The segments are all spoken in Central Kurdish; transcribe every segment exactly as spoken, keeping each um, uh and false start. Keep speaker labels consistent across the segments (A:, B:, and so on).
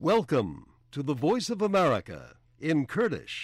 A: Welcome to the Voice of America in Kurdish.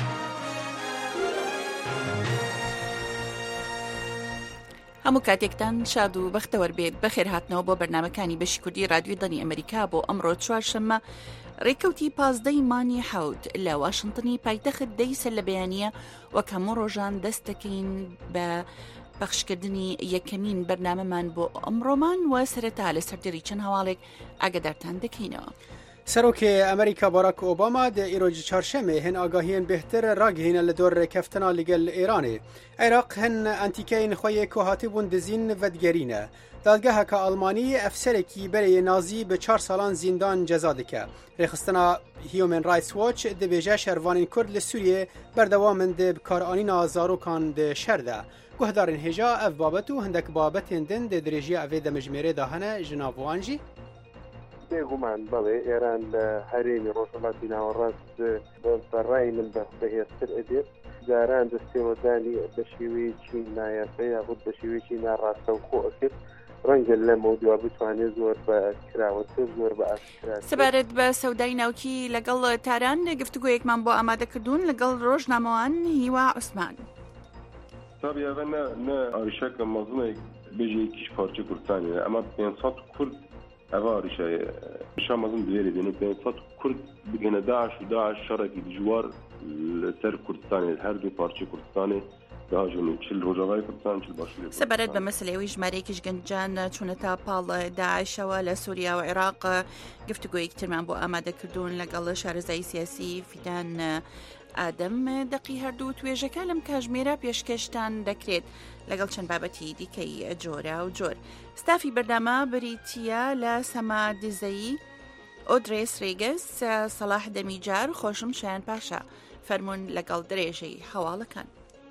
B: هەموو کاتێکتان شاد و بەختەوەر بێت بەخێر هاتنەوە بۆ بەرنامەکانی بەشی کوردی رادیۆی دەنی ئەمریکا بۆ ئەمڕۆ چوارشەممە ڕێکەوتی پازدەی مانی حەوت لە واشنتنی پایتەخت دەیسە لە بەیانیە وەک هەموو ڕۆژان دەستەکەین بە پەخشکردنی یەکەمین بەرنامەمان بۆ ئەمڕۆمان و سەرەتا لە سەردێڕی چەند هەواڵێک ئاگادارتان دەکەینەوە.
C: سەرۆکی ئەمریکا باراک ئۆباما دە ئیرۆجی چارشەمێ هەن ئاگاهیان بهتر ڕاگەهێنە لە دۆر ڕێکەفتنا لەگەل ئێرانێ. عێراق هەن ئەنتیکەین خۆیە کۆ هاتیبوون دزین ڤەدگەرینە. دادگەهەکە ئەڵمانی ئەفسەرێکی بەرەیە نازی بە چار ساڵان زیندان جەزا دکە. ڕێخستنا هیومن رایتس واچ دەبێژە شەروانین کورد لە سووریێ بەردەوامن دە بکارئانینا زارۆکان دە شەردا. گوهدارن هێژا ئەف بابەت و هەندێک بابەتێن دن دە درێژیە ئەvê دەمەژمێرێدا هەنە ژناڤوانجی
D: بێگومان بەڵێ ئێران لە هەرێمی ڕۆژهەڵاتی ناوەڕاست بەڕای من بەهێزتر ئەدێت جاران دەستێوەدانی بە شێوەیەکی نایاسە یاخود بە شێوەیەکی ناڕاستە و خۆ ئەکرد ڕەنگە لە مەودووە بتوانێت زۆر بە کراوەتر زۆر بە ئاشکرا.
B: سەبارەت بە سەودای ناوکی لەگەڵ تاران گفتوگۆیەکمان بۆ ئامادەکردوون لەگەڵ ڕۆژنامەوان هیوا عوسمان.
E: تابیاوە نە ئاریشەکە مەزنێک بێژەیەکیش پارچە کوردستانیە ئەمە پێنج سەد کورد ئەوە ئاریشایە شا مەزن دوێرە دێنێ پێنج سەد کورد بگەنە داعش و داعش شەڕێکی دژوار لەسەر کوردستانی هەردوو پارچە کوردستانی داژن چل ڕۆژاوای کوردستان چل باشوور.
B: سەبارەت بە مەسلەوەی ژمارەیەکیش گەنجان چوونەتا پاڵ داعشەوە لە سووریا و عێراق گفتوگۆیەکی ترمان بۆ ئامادەکردوون لەگەڵ شارەزای سیاسی فیدان ئادەم دەقی هەردوو توێژەکە لەم کاژمێرە پێشکەشتان دەکرێت لەگەڵ چەند بابەتی دیکەی جۆرە و جۆر. ستافی بەردەما بریتیە لە سەما دیزەیی ئۆدرێس ڕێگەس سەلاح دەمیجار خۆشم شایان پاشا فەرمونون لەگەڵ درێژەی هەواڵەکان.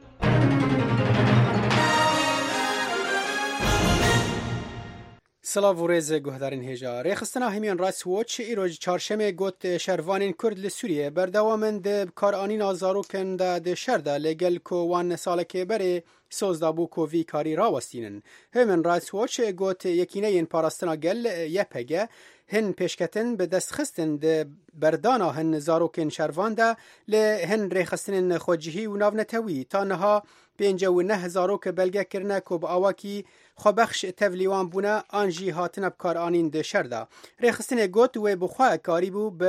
C: سلااو و ڕێزە گوهدارن هێژا ڕێخستنا هەمیان ڕاست وۆچ ئیرۆژی چارشەمێ گوت شەروانین کورد لە سووریە بەردەوامن دە بکارئانینا زارۆکەندا دە شەردا لەگەل کۆوان ساڵەکێ بەرێ سۆزدا بوو کۆڤی کاری ڕاوەستینن. هەمن ڕاست وۆچ گوت یەکینەیەن پاراستنا گەل یەپەگە هن پێشکەتن بە دەستخستن دە بەردانا هەن زارۆکên شەرواندا لە هەن ڕێخستنن خۆجیهی و ناونەتەوی تا نەها پێنجە و نە هەزارۆکە بەلگەکردنە کۆ بە ئاواکی خۆبەخش تەڤلیوان بوونە ئانژی هاتنە بکارئانین دە شەردا. ڕێخستنێ گوت وێ بخوا کاری بوو بە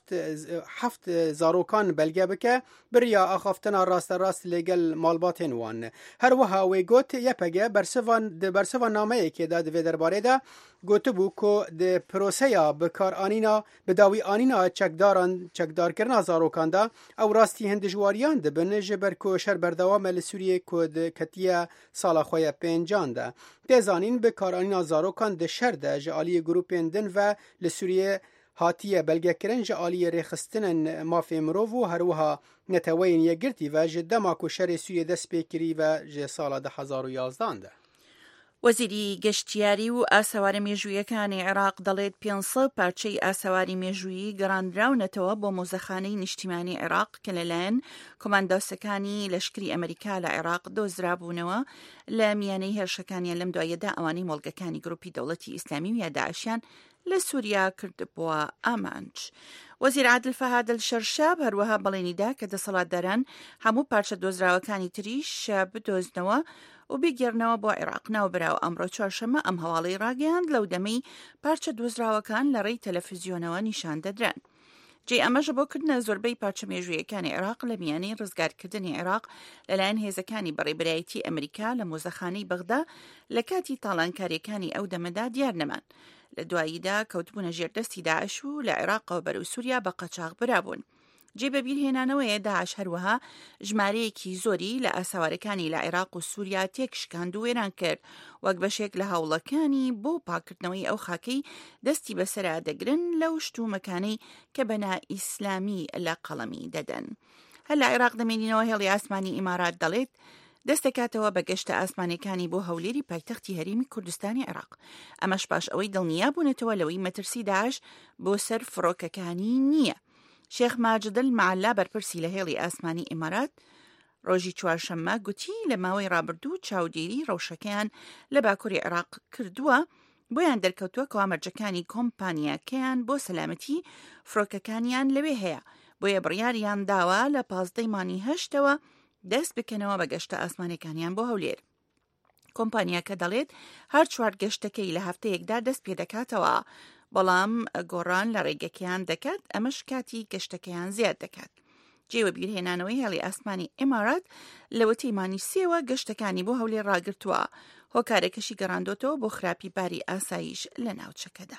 C: هەفت زارۆکان بەلگە بکە بریا ئاخافتنا ڕاستە ڕاست لەگەل ماڵباتێن وان. هەروەها وێ گوت یەپەگە بەرسەوان نامەیەکێدا دەوێ دەربارەیدا گوتبوو کۆ دە پرۆسەیە بکارئانینا بەداوی ئانینا چەکداران چەکدارکردنا زارۆکاندا ئەو ڕاستی هەندژواریان دەبن ژە بەر کۆ شەر بەردەوامە لە سووریە کۆ کەتیە ساڵا خۆیە پێنجاندا. پێزانین بکارئانینا زارۆکان دە شەردە ژە ئالیە گروپێن دن و لە سووریە هاتیە بەلگەکردن ژە ئالیە ڕێخستنن مافێ مرۆڤ و هەروەها نەتەوەین یەکگرتی و ژە دەماک و شەرێ سووریە دەست پێکری و ژێ ساڵە دە هەزار و یازداندا.
B: وەزیری گەشتیاری و ئاسەوارە مێژوویەکانی عێراق دەڵێت پێنج سەد پارچەی ئاسەواری مێژوویی گەڕاندراونەتەوە بۆ مۆزەخانەی نیشتیمانی عێراق کە لەلایەن کۆماندۆسەکانی لەشکری ئەمریکا لە عێراق دۆزرابوونەوە لە میانەی هێرشەکانیان لەم دوایەدا ئەوانەی مۆڵگەکانی گروپی دەوڵەتی ئیسلامی و یا داعشیان لە سووریا کردبووە ئامانج. وەزیر عادل فەهاد الشەرشاب هەروەها بەڵێنیدا کە دەسەڵاتداران هەموو پارچە دۆزراوەکانی تریش بدۆزنەوە و بیگەڕنەوە بۆ عێراق ناوبراوە. ئەمڕۆ چوارشەمە ئەم هەواڵەی ڕاگەیاند لەو دەمەی پارچە دۆزراوەکان لە ڕێی تەلەڤیزیۆنەوە نیشان دەدران. جێ ئەمەژە بۆ کردنە زۆربەی پارچە مێژوویەکانی عێراق لە میانەی ڕزگارکردنی عێراق لەلایەن هێزەکانی بەڕێبەرایەتی ئەمریکا لە مۆزەخانەی بەغدا لە کاتی تاڵانکاریەکانی ئەو دەمەدا دیار نەمان. لە دواییدا کەوتبوونە ژێردەستی داعش و لە عێراقەوە بەرەو سووریا بە قەچاق برابوون. جێ بەبیرهێنانەوەیە داعش هەروەها ژمارەیەکی زۆری لە ئاساوارەکانی لە عێراق و سووریا تێکشکاند و وێران کرد وەک بەشێک لە هەوڵەکانی بۆ پاکردنەوەی ئەو خاکەی دەستی بەسەرا دەگرن لەو شتومەکانەی کە بەنا ئیسلامی لە قەڵەمی دەدەن. هەر لە عێراق دەمێنینەوە هێڵی ئاسمانی ئیمارات دەڵێت دەستەکاتەوە بە گەشتە ئاسمانەکانی بۆ هەولێری پایتەختی هەرێمی کوردستانی عێراق. ئەمەش پاش ئەوەی دڵنیا بوونەتەوە لەوەی مەترسی داعش بۆ سەر فڕۆکەکانی نییە. شێخ ماجدل معلا بەرپرسی لە هێڵی ئاسمانی ئیمارات ڕۆژی چوارشەممە گوتی لە ماوەی ڕابردوو چاودێری ڕەوشەکەیان لە باکووری عێراق کردووە بۆیان دەرکەوتووە کە ئامەرجەکانی کۆمپانیاکەیان بۆ سەلامەتی فڕۆکەکانیان لەوێ هەیە، بۆیە بڕیاریان داوە لە پازدەی مانگی هەشتەوە دەست بکەنەوە بە گەشتە ئاسمانەکانیان بۆ هەولێر. کۆمپانیاکە دەڵێت هەر چوار گەشتەکەی لە هەفتەیەکدا دەست پێ دەکاتەوە، بەڵام گۆڕان لە ڕێگەکەیان دەکات، ئەمەش کاتی گەشتەکەیان زیاد دەکات. جێوە بیرهێنانەوەی هێڵی ئاسمانی ئێمارات لە وەتەی مانگی سێوە گەشتەکانی بۆ هەولێر ڕاگرتووە، هۆکارێکەشی گەڕاندۆتەوە بۆ خراپی باری ئاسایش لە ناوچەکەدا.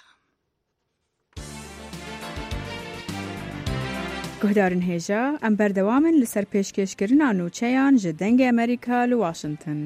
F: گوهدارن هێژە ئەم بەردەوامن لەسەر پێشکەشکردنا نوچەیان ji dengê ئەمریکا li Washington.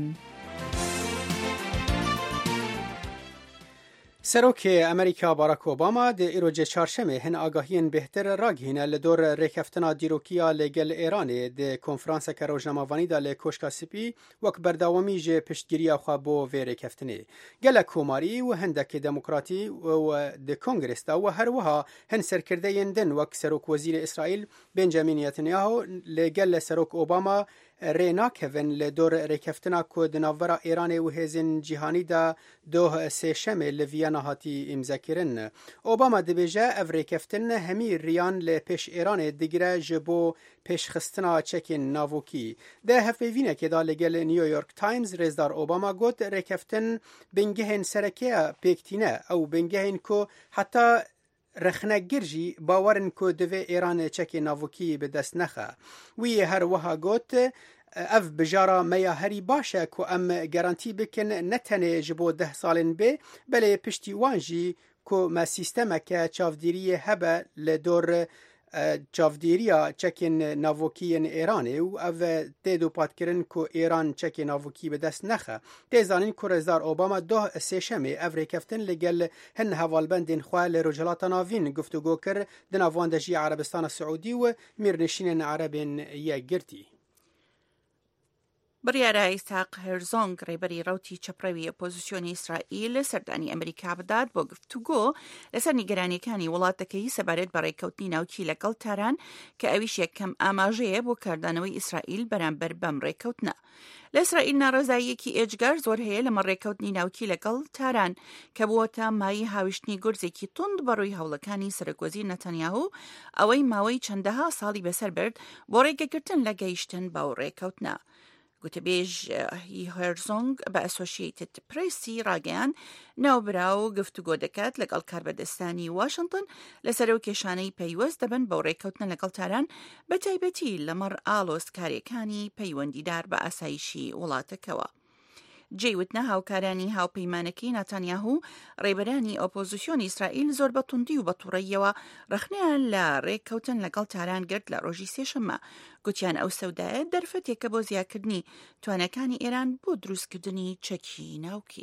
C: سەرۆکێ ئەمریکا باراک ئۆباما دە ئیرۆجە چارشەمێ هەن ئاگاهیان بهتر ڕاگهینە لە دۆر ڕێکەفتنا دیرۆکیە لەگەل ئێرانێ دە کۆنفرانسەکە ڕۆژنامەوانیدا لە کۆشکا سپی وەک بەرداوامی ژێ پشتگیریە خوا بۆ vê رێکەفتنێ گەلە کۆماری و هەندێکی دەموکراتی و دە کۆنگرستا و هەروەها هەن سەرکردەیەن دن وەک سەرۆک وەزیرە ئیسرائیل بنجامین نێتانیاهو لەگەل لە سەرۆک ئۆباما رێناکەون لە دۆر ڕێکەفتنا کۆ دناڤەرا ئێرانێ و هێزن جیهانیدا دۆه سێشەمێ لە ڤیەنا هاتی ئیمزاکردن. ئۆباما دەبێژە ئەڤ رێکەفتن هەمی ڕیان لە پێش ئێرانێ دگرە ji بۆ پێشخستنا چەکên ناڤۆکî. دە هەفتەڤینێکێدا لەگەل نیویۆرک تایمز رێزدار ئۆباما گوت رێکەفتن بنگehên سەرەکیە پێکتینە ئەو بنگehên ku heta رخنەگرژی باوەرن ku divê ئێران çekê navokî bi dest nexe. Wî her wiha got ev bijara meya herî baş e ku em gerantî bikin ne tenê ji bo deh salên bê belê piştî wan jî ku me sîstemeke çavdîriyê hebe li dor çavdîriya çekên navokiyên Îranê û ev tê dûpatkirin ku Îran çekê navokî bi dest nexe. Tê zanîn ku Rêzdar Obama doh sêşemê ev rêkeftin li gel hin hevalbendên xwe li Rojhilata Navîn guftûgû kir di nav wan de jî Erebistana Siûdî û mêrnişînên Erebên yek girtî.
B: بڕیارە ئیسحاق هێرزۆنگ ڕێبەری ڕەوتی چەپڕەوی ئۆپۆزیسیۆنی ئیسرائیل سەردانی ئەمریکا بدات بۆ گفتوگۆ لەسەر نیگەرانیەکانی وڵاتەکەی سەبارەت بە ڕێککەوتنی ناوکی لەگەڵ تاران کە ئەویش یەکەم ئاماژەیە بۆ کاردانەوەی ئیسرائیل بەرامبەر بەم ڕێککەوتنە. لە ئیسرائیل ناڕێزاییەکی ئێجگار زۆر هەیە لەمە ڕێککەوتنی ناوکی لەگەڵ تاران کە بووەتە مای هاویشتنی گورزێکی تند بەڕووی هەوڵەکانی سەرۆکوەزیر نەتەنیاهو ئەوەی ماوەی چەندەها ساڵی بەسەر برد بۆ ڕێگەگرتن لە گەیشتن بەو ڕێککەوتنە. گوتەبێژ هێرزۆنگ بە ئەسۆشیێتد پرێسی ڕاگەیان ناوبرا و گفتوگۆ دەکات لەگەڵ کاربەدەستانی واشنگتن لەسەر و کێشانەی پەیوەست دەبن بەو ڕێککەوتنە لەگەڵ تاران بە تایبەتی لەمەڕ ئاڵۆزکاریەکانی پەیوەندیدار بە ئاسایشی وڵاتەکەوە. جێوتنە هاوکارانی هاوپەیمانەکەی نەتانیاهو ڕێبەرانی ئۆپۆزیسیۆنی ئیسرائیل زۆر بە توندی و بە تووڕەیەوە ڕخنیان لە ڕێککەوتن لەگەڵ تاران گرت لە ڕۆژی سێشەممە. گوتیان ئەو سەودایە دەرفەتێکە بۆ زیادکردنی توانەکانی ئێران بۆ دروستکردنی چەکی ناوکی.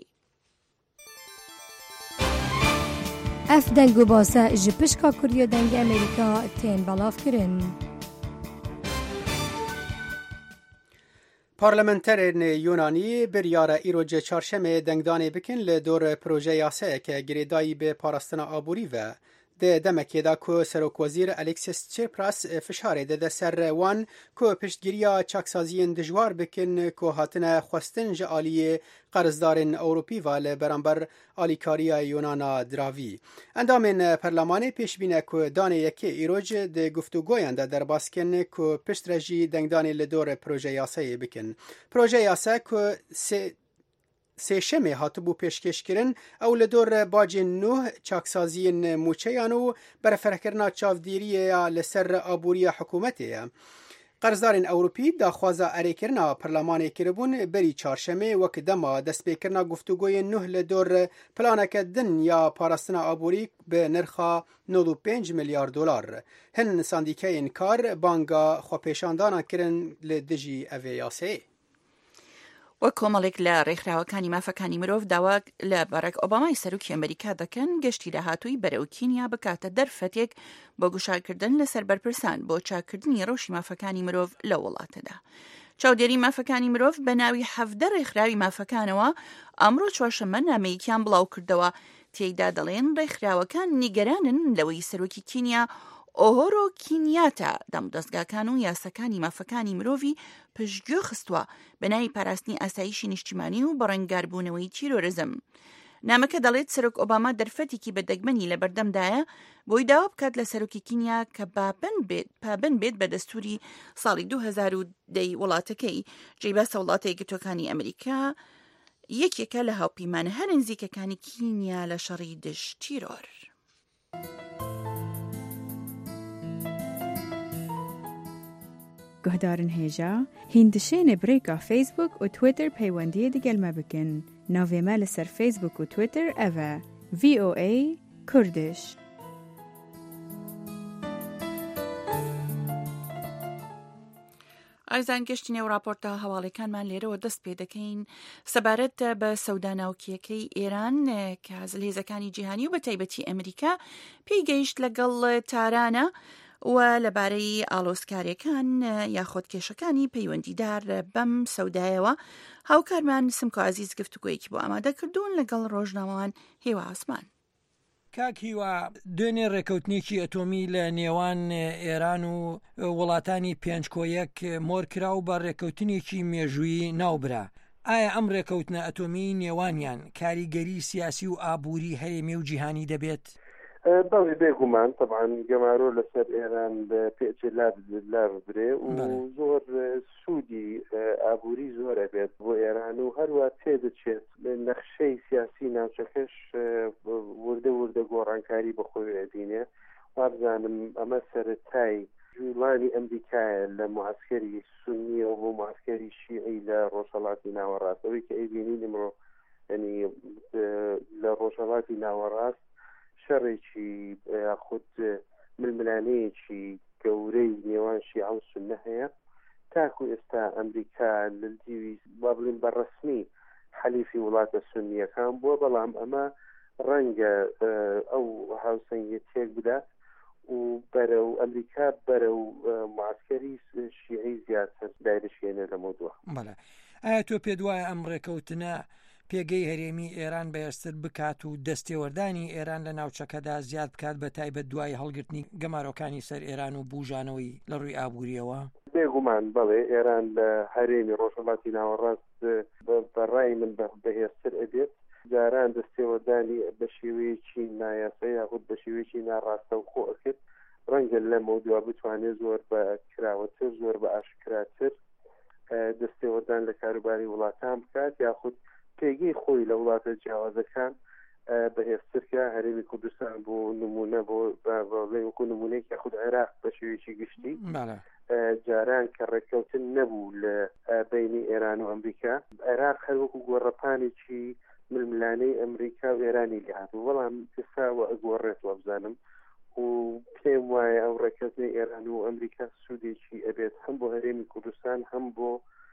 G: ئەف دەنگ و باسە ji pişka Kuriya dengê Amerîka tên belavkirin.
C: پارلمانترên Yûnanî biryara îrojê çarşemê dengdanê bikin li dor proje yasayeke girêdayî bi parastina aborî ve di demekê da ku Serokwezîr Alexis Tsipras fişarê dide ser wan ku piştgiriya çaksaziyên dijwar bikin ku hatine xwestin ji aliyê qerzdarên Ewropî ve li beramber alîkariya Yûnana diravî. Endamên perlemanê pêşbîne ku danê yekê îroj di guftûgoyan de derbas kirin ku pişt re jî dengdanê li dor proje yasayê bikin. Proje yasa ku sê sêşemê hatibû pêşkêşkirin ew li dor bacên nûh çaksaziyên mûçeyan û berfirehkirina çavdîriya li ser aboriya hikûmetê ye. Qerzdarên Ewropî daxwaza erêkirina perlemanê kiribûn berî çarşemê wek dema destpêkirina guftûgoyên nûh li dor planeke din ya parastina aborî bi nirxa nod û pênc milyar dolar. Hin sandîkeyên kar banga xwepêşandanan kirin li dijî evê yasayê.
B: وە کۆمەڵێک لە ڕێکخراوەکانی مافەکانی مرۆڤ داوا لە باراک ئۆبامای سەرۆکی ئەمریکا دەکەن گەشتی داهاتووی بەرەو کینیا بکاتە دەرفەتێک بۆ گوشارکردن لەسەر بەرپرسان بۆ چاکردنی ڕەوشی مافەکانی مرۆڤ لە وڵاتەدا. چاودێری مافەکانی مرۆڤ بە ناوی حەڤدە ڕێکخراوی مافەکانەوە ئەمڕۆ چوارشەممە نامەیەکیان بڵاو کردەوە. تێیدا دەڵێن ڕێکخراوەکان نیگەرانن لەوەی سەرۆکی کینیا ئۆهۆرۆ کینیاتە دەمودەستگاکان و یاسەکانی مافەکانی مرۆڤی پشتگوێ خستووە بە ناوی پاراستنی ئاسایشی نیشتیمانی و بەڕێنگاربوونەوەی تیرۆرزم. نامەکە دەڵێت سەرۆک ئۆباما دەرفەتێکی بەدەگمەنی لە بەردەمدایە بۆی داوا بکات لە سەرۆکی کینیا کە پابند بێت بە دەستوری ساڵی دوو هەزار و دەی وڵاتەکەی جێبەستە وڵاتە یەکگرتووەکانی ئەمریکا یەکێکە لە هاوپەیمانە هەر نزیکەکانی کینیا لە شەڕی دژ تیرۆر.
F: گهدارن هێژا هیندشێنێ برێکا فیسبوک و تویتر پەیوەندیە دەگەلمە بکەن. ناوێمە لەسەر فیسبوک و تویتر ئەڤە ڤی ئۆ ئەی کوردش.
B: ئایزان گەشتینێ و راپۆرتە هەواڵەکانمان لێرەوە دەست پێ دەکەین سەبارەت بە سەوداناوکیەکەی ئێران کە هێزەکانی جیهانی و بە تایبەتی ئەمریکا پێی گەیشت لەگەڵ تارانە و لەبارەی ئاڵۆزکاریەکان یاخۆت کێشەکانی پەیوەندیدار بەم سەودایەوە هاوکارمان سمکۆ عەزیز گفتوگۆیەکی بۆ ئامادە کردوون لەگەڵ ڕۆژنامەوان هێوا عوسمان.
H: کاک هیوا دوێنێ ڕێکەوتنێکی ئەتۆمی لە نێوان ئێران و وڵاتانی پێنجکۆیەک مۆرکرا و بە ڕێکەوتنێکی مێژووی ناوبرا. ئایا ئەم ڕێکەوتنە ئەتۆمی نێوانیان کاریگەری سیاسی و ئابووری هەرێمی و جیهانی دەبێت؟
D: بەڵێ بێگومان طبعاً گەمارۆ لەسەر ئێران بە پێچێ لار بدرێ و زۆر سوودی ئابووری زۆرە بێت بۆ ئێران و هەروە تێدەچێت نەخشەی سیاسی ناوچەکەش وردە وردە گۆڕانکاری بەخۆی ئەدینێ. وابزانم ئەمە سەرەتای جوڵانی ئەمریکایە لە معسکەری سونیە و بۆ معسکەری شیعی لە ڕۆژهەڵاتی ناوەڕاستەوەی کە ئەیبینین ئەمڕۆ ینی لە ڕۆژهەڵاتی ناوەڕاست شەڕێکی یاخود ململانەیەکی گەورەی نێوان شیعە و سوننە هەیە. تاکو ئێستا ئەمریکا لە دیوی با بڵین بەڕەسمی حەلیفی وڵاتە سوننیەکان بووە، بەڵام ئەمە ڕەنگە ئەو هاوسەنگەتێک بدات و بەرە و ئەمریکا بەرە و معسکەری شیعی زیاتر دایرشێنە لە مۆدووە.
H: بەڵێ ئایا تۆ پێ دوایە ئەم ڕێکەوتنە پێگەی هەرێمی ئێران بەهێزتر بکات و دەستێوەردانی ئێران لە ناوچەکەدا زیاد بکات بە تایبەت دوای هەڵگرتنی گەمارۆکانی سەر ئێران و بوژانەوەی لە ڕووی ئابووریەوە؟
D: بێگومان بەڵێ ئێران لە هەرێمی ڕۆژهەڵاتی ناوەڕاست بەڕای من بەهێزتر ئەبێت. جاران دەستێوەردانی بە شێوەیەکی نایاسا یاخود بە شێوەیەکی ناڕاستە و خۆ ئەکرد، ڕەنگە لە مەودووە بتوانێت زۆر بە کراوەتر زۆر بە ئاشکراتر دەستێوەردان لە کاروباری وڵاتان بکات یاخود پێگەی خۆی لە وڵاتە جیاوازەکان بەهێزترکە. هەرێمی کوردستان بۆ نمونە بۆ وەکو نمونەیەک یاخود عێراق بە شێوەیەکی گشتی جاران کە ڕێککەوتن نەبوو لە بینی ئێران و ئەمریکا، عێراق هەر وەکو گۆڕەپانێکی ململانەی ئەمریکا و ئێرانی لێهاتوو، بەڵام ئێستاوە ئەگۆڕێتوە بزانم و پێم وایە ئەو ڕێککەوتنی ئێران و ئەمریکا سوودێکی ئەبێت هەم بۆ هەرێمی کوردستان هەم بۆ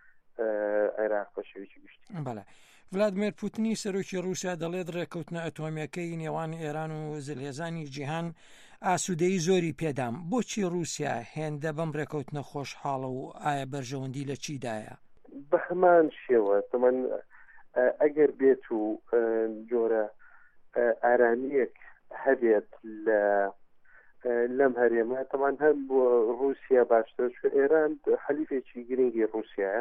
D: عێراق بە شێوەیەکی گشتی.
H: بەڵێ ڤلادیمیر پوتینی سەرۆکی رووسیا دەڵێت ڕێکەوتنە ئەتۆمیەکەی نێوان ئێران و زلهێزانی جیهان ئاسوودەیی زۆری پێدام. بۆچی رووسیا هێندە بەم ڕێکەوتنە خۆشحاڵە و ئایا بەرژەوەندی لە چیدایە؟
D: بە هەمان شێوە تەمان ئەگەر بێت و جۆرە ئارانیەک هەبێت لە لەم هەرێمە تەمان هەم بۆ رووسیا باشتر، چون ئێران حەلیفێکی گرنگی رووسیایە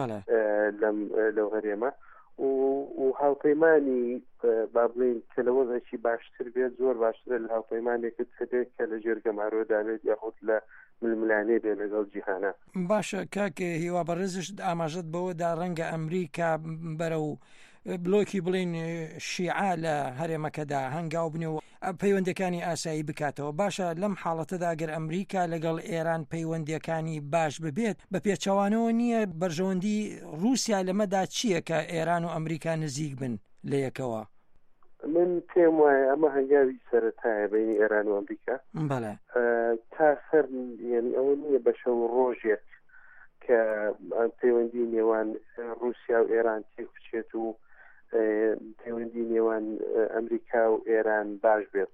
D: لەو هەرێمە و هاوپەیمانی با بڵین کە لە وەزێکی باشتر بێت زۆر باشترە لە هاوپەیمانێکت هەبێت کە لە ژێرگەمارۆدا بێت یاخود لە ململانێ بێ لەگەڵ جیهانە.
H: باشە کاکە هیوا بەڕێزش ئاماژەت بەوەدا ڕەنگە ئەمریکا بەرە و بلۆکی بڵین شیعە لە هەرێمەکەدا هەنگاو بنێ و پەیوەندەکانی ئاسایی بکاتەوە. باشە لەم حاڵەتەدا ئەگەر ئەمریکا لەگەڵ ئێران پەیوەندەکانی باش ببێت بە پێچەوانەوە نییە بەرژەوەندی رووسیا لەمەدا چییە کە ئێران و ئەمریکا نزیک بن لە یەکەوە؟
D: من پێم وایە ئەمە هەنگاوی سەرەتایە بینی ئێران و ئەمریکا.
H: بەڵێ
D: تا سەر یعنی ئەوە نییە بە شەو ڕۆژێک کە پەیوەندی نێوان رووسیا و ئێران تێک بچێت و پەیوەندی نێوان ئەمریکا و ئێران باش بێت.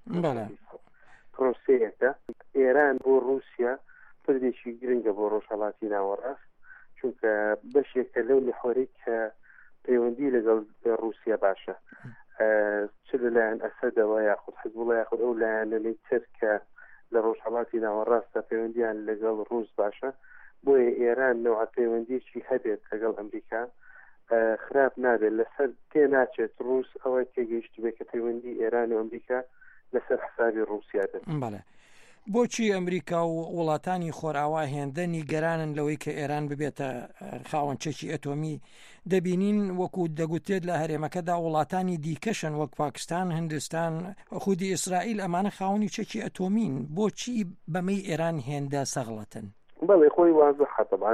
D: پرۆسەیەکە ئێران بۆ رووسیا پردێکی گرنگە بۆ ڕۆژهەڵاتی ناوەڕاست، چونکە بەشێکە لەو لەحوەرەی کە پەیوەندی لەگەڵ رووسیا باشە، چ لەلایەن ئەسەدەوە یاخود حیزبوڵڵا یاخود ئەو لایەنەی تر کە لە ڕۆژهەڵاتی ناوەڕاستە پەیوەندیان لەگەڵ رووس باشە. بۆیە ئێران نەوع پەیوەندیێکی هەبێت لەگەڵ ئەمریکا خراپ نابێت لەسەر تێ ناچێت ڕووس ئەوە تێگەیشت بێت کە پەیوەندی ئێران و ئەمریکا لەسەر حسابی ڕووسیا دەبێت.
H: بەڵێ بۆچی ئەمریکا و وڵاتانی خۆرئاوا هێندە نیگەرانن لەوەی کە ئێران ببێتە خاوەن چەکی ئەتۆمی؟ دەبینین وەکو دەگوتێت لە هەرێمەکەدا وڵاتانی دیکەشن وەک پاکستان، هندستان، خودی ئیسرائیل ئەمانە خاوەنی چەکی ئەتۆمین. بۆچی بەمەی ئێران هێندە سەغڵەتن؟
D: بەڵێ خۆی وازەحە طبعاً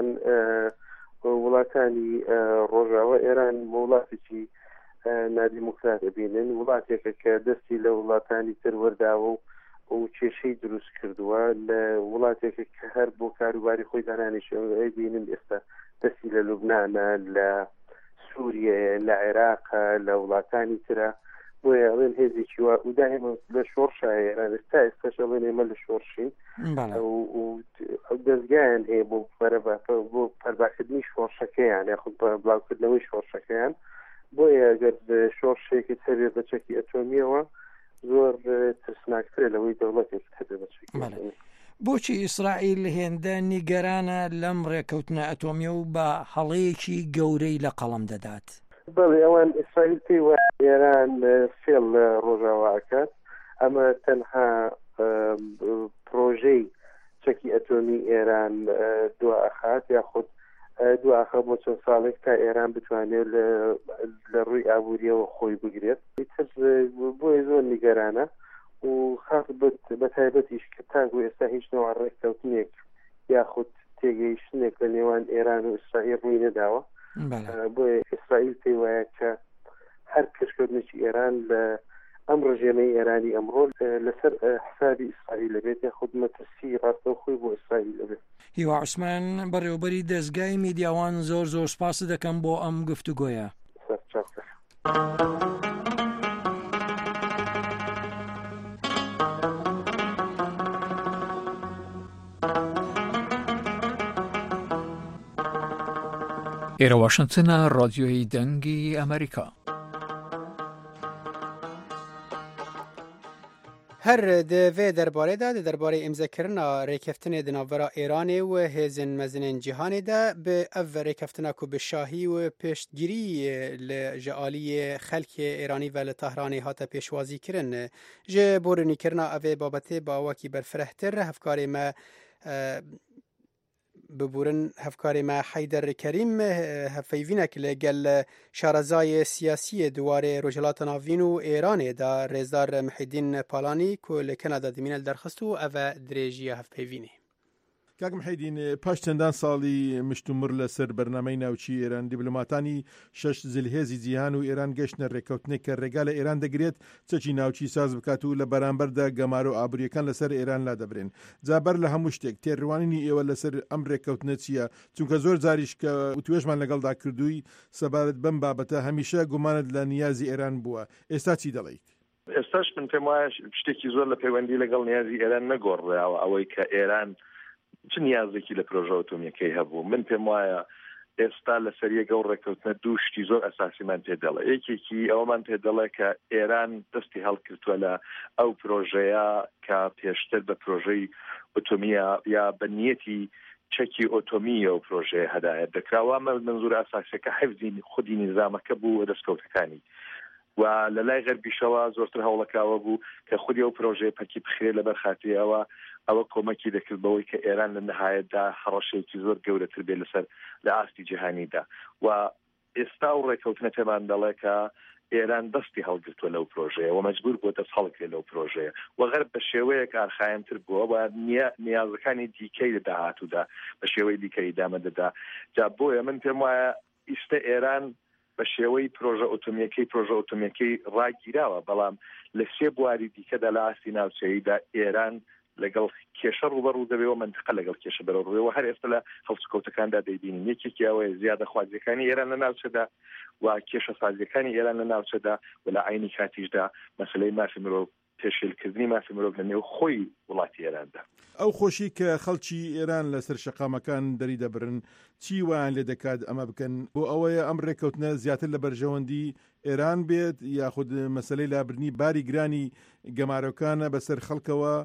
D: وڵاتانی ڕۆژاوە ئێران وڵاتێکی نادیموکرات دەبینن، وڵاتێکە کە دەستی لە وڵاتانی تر وەرداوە و و کێشەی دروست کردووە لە وڵاتێکە کە هەر بۆ کاروباری خۆی دانانیش بینن ئێستا دەستی لە لوبنانە، لە سووریە، لە عێراقە، لە وڵاتانی ترە. بۆیە ئەڵێن هێزێکی وا و دائما لە شۆڕشە ئێران ئێستا ئێستاش ئەڵێن ئێمە لە شۆڕشین و دەستگایان هەیە بۆ بۆ پەرباکردنی شۆڕشەکەیان یاخود بڵاوکردنەوەی شۆڕشەکەیان. بۆیە ئەگەر شۆڕشەیەکی هەبێت بە چەکی ئەتۆمیەوە زۆر ترسناکترە لەوەی دەوڵەتێک هەبێت بە چەکی ئەتۆمی.
H: بۆچی ئیسرائیل هێندە نیگەرانە لەم ڕێکەوتنە ئەتۆمیە و بە هەڵەیەکی گەورەی لە قەڵەم دەدات؟
D: بەڵێ ئەوان ئیسرائیل پێی وایە ئێران فێڵ لە ڕۆژاواکات، ئەمە تەنها پرۆژەی چەکی ئەتۆمی ئێران دواخات یاخود دواخە بۆ چەند ساڵێک تا ئێران بتوانێت لە ڕووی ئابووریەوە خۆی بگرێت. بۆیە زۆر نیگەرانە و خاص بە تایبەتیش کە تاگو ئێستا هیچ نوع ڕێککەوتنێک یاخود تێگەیشتنێک لە نێوان ئێران و ئیسرائیل ڕووی نەداوە. بۆیە ئیسرائیل پێی وایە کە هەر پێشکەوتنێکی ئێران لە ئەم ڕژێمەی ئێرانی ئەمڕۆ لەسەر حسابی ئیسرائیل لەبێت یاخود مەترسی ڕاستەوخۆی بۆ ئیسرائیل لەبێت.
H: هیوا عوسمان بەڕێوەبەری دەستگای میدیاوان زۆر زۆر سپاس دەکەم بۆ ئەم گفتوگۆیە.
I: ئێرە واشنگتنە، ڕادیۆی دەنگی ئەمریکا.
C: هەر divê derbarê de di derbarê îmzekirina rêkeftinê di navbera Îranê û hêzên mezinên cîhanê de bi ev rêkeftina ku bi şahî û pêşgirî li ji aliyê xelkê Îranî ve li Tehranê hate pêşwazî kirin. Ji borînîkirina evê babetê bawekî berfirehtir hevkarê me ببورن هفکاری ما حیدر کریم هفیوینک لگل شارزای سیاسی دواره روجلات ناوین و ایران دا رزدار محیدین پالانی که لکندا دمینل درخستو او دریجی هفیوینی.
J: کاک محیدین پاش چەندان ساڵی مشتومڕ لەسەر بەرنامەی ناوچی ئێران دیبلۆماتانی شەش زلهێزی جیهان و ئێران گەشتنە ڕێکەوتنێک کە ڕێگا لە ئێران دەگرێت چەکی ناوچی ساز بکات و لە بەرامبەردا گەمار و ئابووریەکان لەسەر ئێران لا دەبرێن. جابەر لە هەموو شتێک تێڕوانینی ئێوە لەسەر ئەم ڕێکەوتنە چییە؟ چونکە زۆر جاریش کە وتوێژمان لەگەڵدا کردووی سەبارەت بەم بابەتە هەمیشە گومانت لە نیازی ئێران بووە. ئێستا چی دەڵێیت؟
K: ئێستاش من پێم وایە شتێکی زۆر لە پەیوەندی لەگەڵ نیازی ئێران نەگۆڕیاوە ئەوەی کە ئێران چ نیازێکی لە پرۆژە ئۆتۆمیەکەی هەبوو. من پێم وایە ئێستا لە سەریەگە و ڕێکەوتنە دوو شتی زۆر ئەساسیمان پێدەڵێ. یەکێکی ئەوەمان پێدەڵێ کە ئێران دەستی هەڵکردووە لە ئەو پرۆژەیە کە پێشتر بە پرۆژەی ئۆتۆمیە یا بە نیەتی چەکی ئۆتۆمیە و پرۆژەیە هەدایەت دەکراوە. منزور ئاساسیەکە حیفزی خودی نیزامەکە بوو دەستکەوتەکانی و لە لای غەربیشەوە زۆرتر هەوڵەکاوە بوو کە خودی ئەو پرۆژەیە پەکی بخرێت لەبەر خاتریەوە ئەوە کۆمەکی دەکرد بەوەی کە ئێران لە نەهایەتدا هەڕەشێکی زۆر گەورەتر بێت لەسەر لە ئاستی جیهانیدا. و ئێستا و ڕێکەوتنە پێمان دەڵێ کە ئێران دەستی هەڵگرتووە لەو پرۆژەیە و مەجبور بووە دەست هەڵگرێت لەو پرۆژەیە و غەرب بە شێوەیەک ئارخایەنتر بووە و نیازەکانی دیکەی لە داهاتوودا بە شێوەی دیکەی ئیدامە دەدا. جا بۆیە من پێم وایە ئیستا ئێران بە شێوەی پرۆژە ئۆتۆمیەکەی پرۆژە ئۆتۆمیەکەی ڕاگیراوە، بەڵام لە سێ بواری دیکەدا لە ئاستی ناوچەییدا ئێران لەگەڵ کێشە ڕوبەڕوو دەبێەوە منتقە لەگەڵ کێشە بەرەڕوێەوە هەر ئێستا لە هەڵسوکەوتەکاندا دەیبینین. یەکێکی ئەوەیە زیادە خوازیەکانی ئێران لە ناوچەدا و کێشە سازیەکانی ئێران لە ناوچەدا و لە عینی کاتیشدا مەسلەی مافی مرۆڤ پێشێلکردنی مافی مرۆڤ لە نێو خۆی وڵاتی ئێراندا.
J: ئەو خۆشی کە خەڵکی ئێران لەسەر شەقامەکان دەری دەبرن چی وایان لێ دەکات ئەمە بکەن بۆ ئەوەیە ئەم ڕێکەوتنە زیاتر لە بەرژەوەندی ئێران بێت یاخود مەسلەی لابرنی باری گرانی گەمارۆکانە بەسەر خەڵکەوە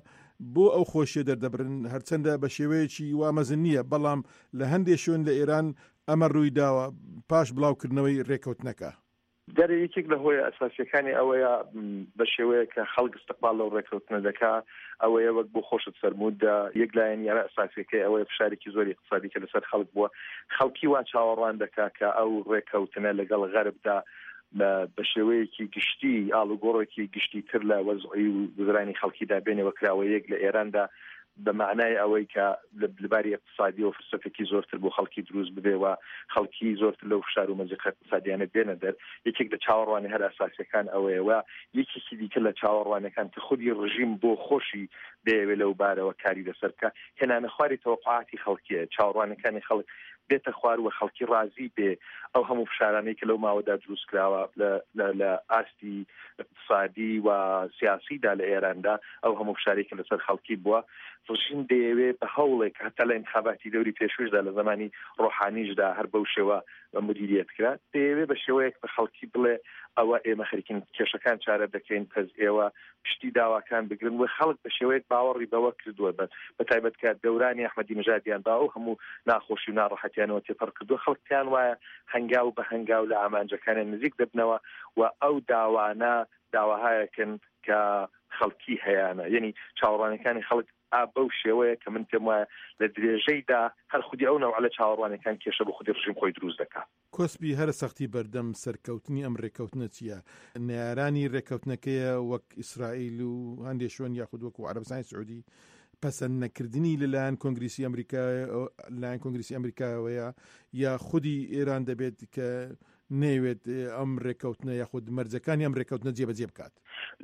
J: بۆ ئەو خۆشیە دەردەبرن هەرچەندە بە شێوەیەکی وامەزن نییە بەڵام لە هەندێک شوێن لە ئێران ئەمە ڕووی داوە پاش بڵاوکردنەوەی ڕێکەوتنەکە.
K: دەرە یەکێک لە هۆی ئەساسیەکانی ئەوەیە بە شێوەیە کە خەڵک استقبال لەو ڕێکەوتنە دەکا ئەوەیە وەک بۆ خۆشت فەرموودە یەک لایەن یارە ئەساسیەکەی ئەوەیە فشارێکی زۆری اقتصادی کە لەسەر خەڵک بووە خەڵکی وا چاوەڕوان دەکا کە ئەو ڕێکەوتنە لەگەڵ غەربدا بە شێوەیەکی گشتی ئاڵوگۆڕێکی گشتی تر لە وەزعی و گوزرانی خەڵکیدا بێنەوە کراوە یەک لە ئێراندا بە معنای ئەوەی کە لەباری اقتصادی و فرسەتێکی زۆرتر بۆ خەڵکی دروست بدێەوە خەڵکی زۆرتر لەو فشار و مەزیقە اقتصادیانە بێنە دەر یەکێک لە چاوەڕوانی هەر ئاساسیەکان ئەوەیەوە یەکێکی دیکە لە چاوەڕوانەکان کە خودی ڕژیم بۆ خۆشی دەیەوێت لەو بارەوە کاری لەسەر بکە هێنانە خواری تەوەقعاتی خەڵکیە چاوەڕوانەکانی خەڵک بێتە خوار و خەڵکی ڕازی بێ ئەو هەموو فشارانەی کە لەو ماوەدا دروست کراوە لە ئاستی اقتصادی و سیاسیدا لە ئێراندا ئەو هەموو فشارێکی لەسەر خەڵکی بووە ڕژیم دەیەوێت بە هەوڵێک هەتا لە انتخاباتی دەوری پێشوشدا لە زمانی ڕۆحانیشدا هەر بەو شێوە مدیریت کرا دەیەوێت بە شێوەیەک بە خەڵکی بڵێ ئەوە ئێمە خەریکین کێشەکان چارە دەکەین پەز ئێوە پشتی داواکان بگرن و خەڵک بە شێوەیەک باوەڕی بەوە کردووە بن بە تایبەت کە دەورانی ئەحمەدی نژادیان با و هەموو ناخۆشی و ناڕەحەتیانەوە تێپەڕ کردووە خەڵکیان وایە هەنگاو بە هەنگاو لە ئامانجەکانیان نزیک دەبنەوە و ئەو داوانە داواهایەکن کە خەڵکی هەیەە یعنی چاوەڕوانەکانی خەڵک بەو شێوەیە کە من پێم وایە لە درێژەیدا هەر خودی ئەو نەوع لە چاوەڕوانەکان کێشە بە خودی ڕژیم خۆی دروست دەکات.
J: کۆسبی هەر سەختی بەردەم سەرکەوتنی ئەم ڕێکەوتنە چییە؟ نارانی ڕێکەوتنەکەیە وەک ئیسرائیل و هەندێک شوێن یاخود وەکو عەرەبستانی سعودی پەسەند نەکردنی لەلایەن کۆنگریسی ئەمریکا لایەن کۆنگریسی ئەمریکاوەیە یا خودی ئێران دەبێت کە نەیوێت ئەم ڕێکەوتنە یاخود مەرجەکانی ئەم ڕێکەوتنە جێبەجێ بکات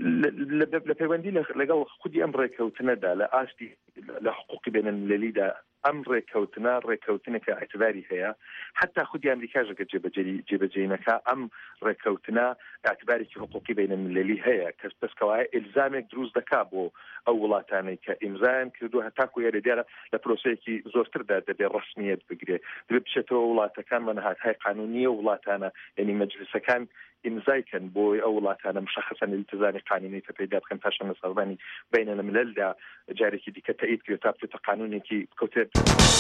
K: لە پەیوەندی لەگەڵ خودی ئەم ڕێکەوتنەدا لە ئاستی لە حقوقی بینەلملەلیدا ئەم ڕێکەوتنە ڕێکەوتنێکە ئەعتباری هەیە حتا خودی ئەمریکاژەکە جێبەجێینەکە ئەم ڕێکەوتنە ئەعتبارێکی حقوقی بینەلملەلی هەیە کەس پسکەوایە ئیلزامێک دروست دەکا بۆ ئەو وڵاتانەی کە ئیمزایان کردو هەتاکو یارە دیارە لە پرۆسەیەکی زۆرتردا دەبێت ڕسمیەت بگرێ دەبێت بچێتەوە وڵاتەکان مەنەهاتهای قانونیە و وڵاتانە یعنی مەجلیسەکان ئیمزایکەن بۆی ئەو وڵاتانە مشخصن التزامی قانونی کە پێدا بکەن پاشان لە سەردانی بینەلملەلدا جارێکی دیکە تایید کرێت تا بچێتە قانونێکی کەوتێت.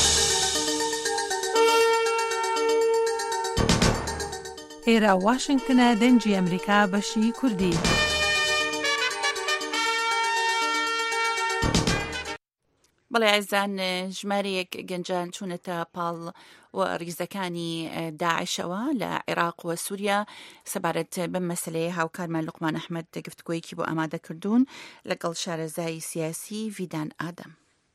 L: ئێرە واشنگتنە دەنگی ئەمریکا بەشی کوردی.
B: بەڵێ ئایزان ژمارەیەک گەنجان چوونەتە پاڵ و ریزەکانی داعشەوە لە عێراق و سووریا سەبارەت بەم مەسەلەیە هاوکارمان لوقمان ئەحمەد گفتگۆیەکی بۆ ئامادە کردوون لەگەڵ شارەزای سیاسی ڤیدان ئادەم.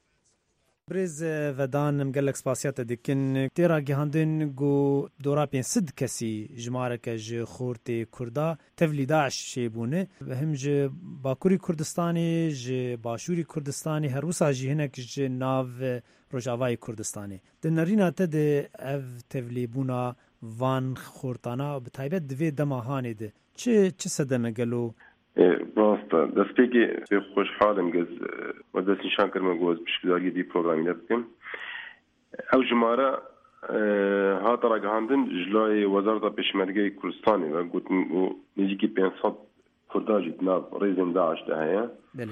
M: برز ودان مگلک سپاسیات دکن تیرا گهاندن گو دورا پین سد کسی جمارک ج خورت کردا تفلی داعش شیبونه و هم ج باکوری کردستانی ج باشوری کردستانی هر وسا جهنک ج ناو روجاوای کردستانی دنرینا تد اف تفلی بونا وان خورتانا بتایبت دوی دماهانی ده چه چه صدمه گلو
E: راستا دەستپێکی خۆشحاڵم گەز و دەستی شان کردمە گۆز پشتگوزاری دی پرۆگرامی بکەم ئەو ژمارە هاتە ڕاگەهاندن ژلای وەزارەتە پێشمەرگەی کوردستانی و گوتن و نزیکی پێنج سەد کورداژی ناو ڕێزێن داعشدا هەیە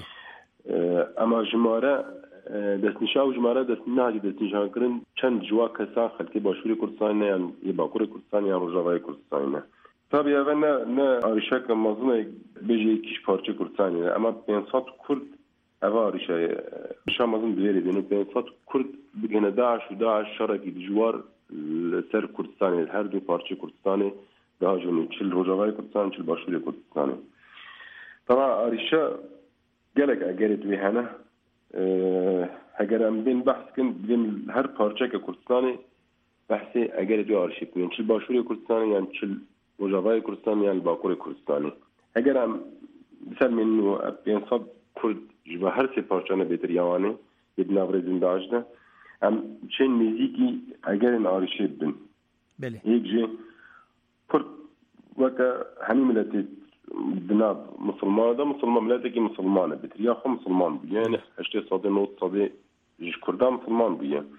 E: ئەما ژمارە دەستنیشا و ژمارە دەستنیشی دەستنیشانکردن چەند جوا کەسان خەلکی باشووری کوردستانە یان باکووری کوردستان یان ڕۆژاوای کوردستانە tabii evvel ne ne arışak mazlum beji kiş parça Kürdistan'ı ama pensat Kürt eva arışay şamazın biri dönüp pensat Kürt bugüne Daesh ve Daesh şaraki dijwar ser Kürdistan'ı her du parça Kürdistan'ı daha jonu çil Rojava Kürdistan çil başvuru Kürdistan'ı tabii arışa gelek agerit ve hana eğer em bin bahskin bin her parça Kürdistan'ı bahsi agerit ve arışık yani çil başvuru Kürdistan'ı yani çil Rojava Kurdistan yani Bakur Kurdistani. Eğer am mesela minnu pensat Kurd ve her se parçanı beter yavani yedna vrezin dajda am çen niziki eğer en arşiv bin.
M: Beli.
E: Yekje Kurd vaka hani milleti dina Müslüman da Müslüman milleti ki Müslüman beter ya ham Müslüman yani işte sadı not sadı Kurdan Müslüman bu yani.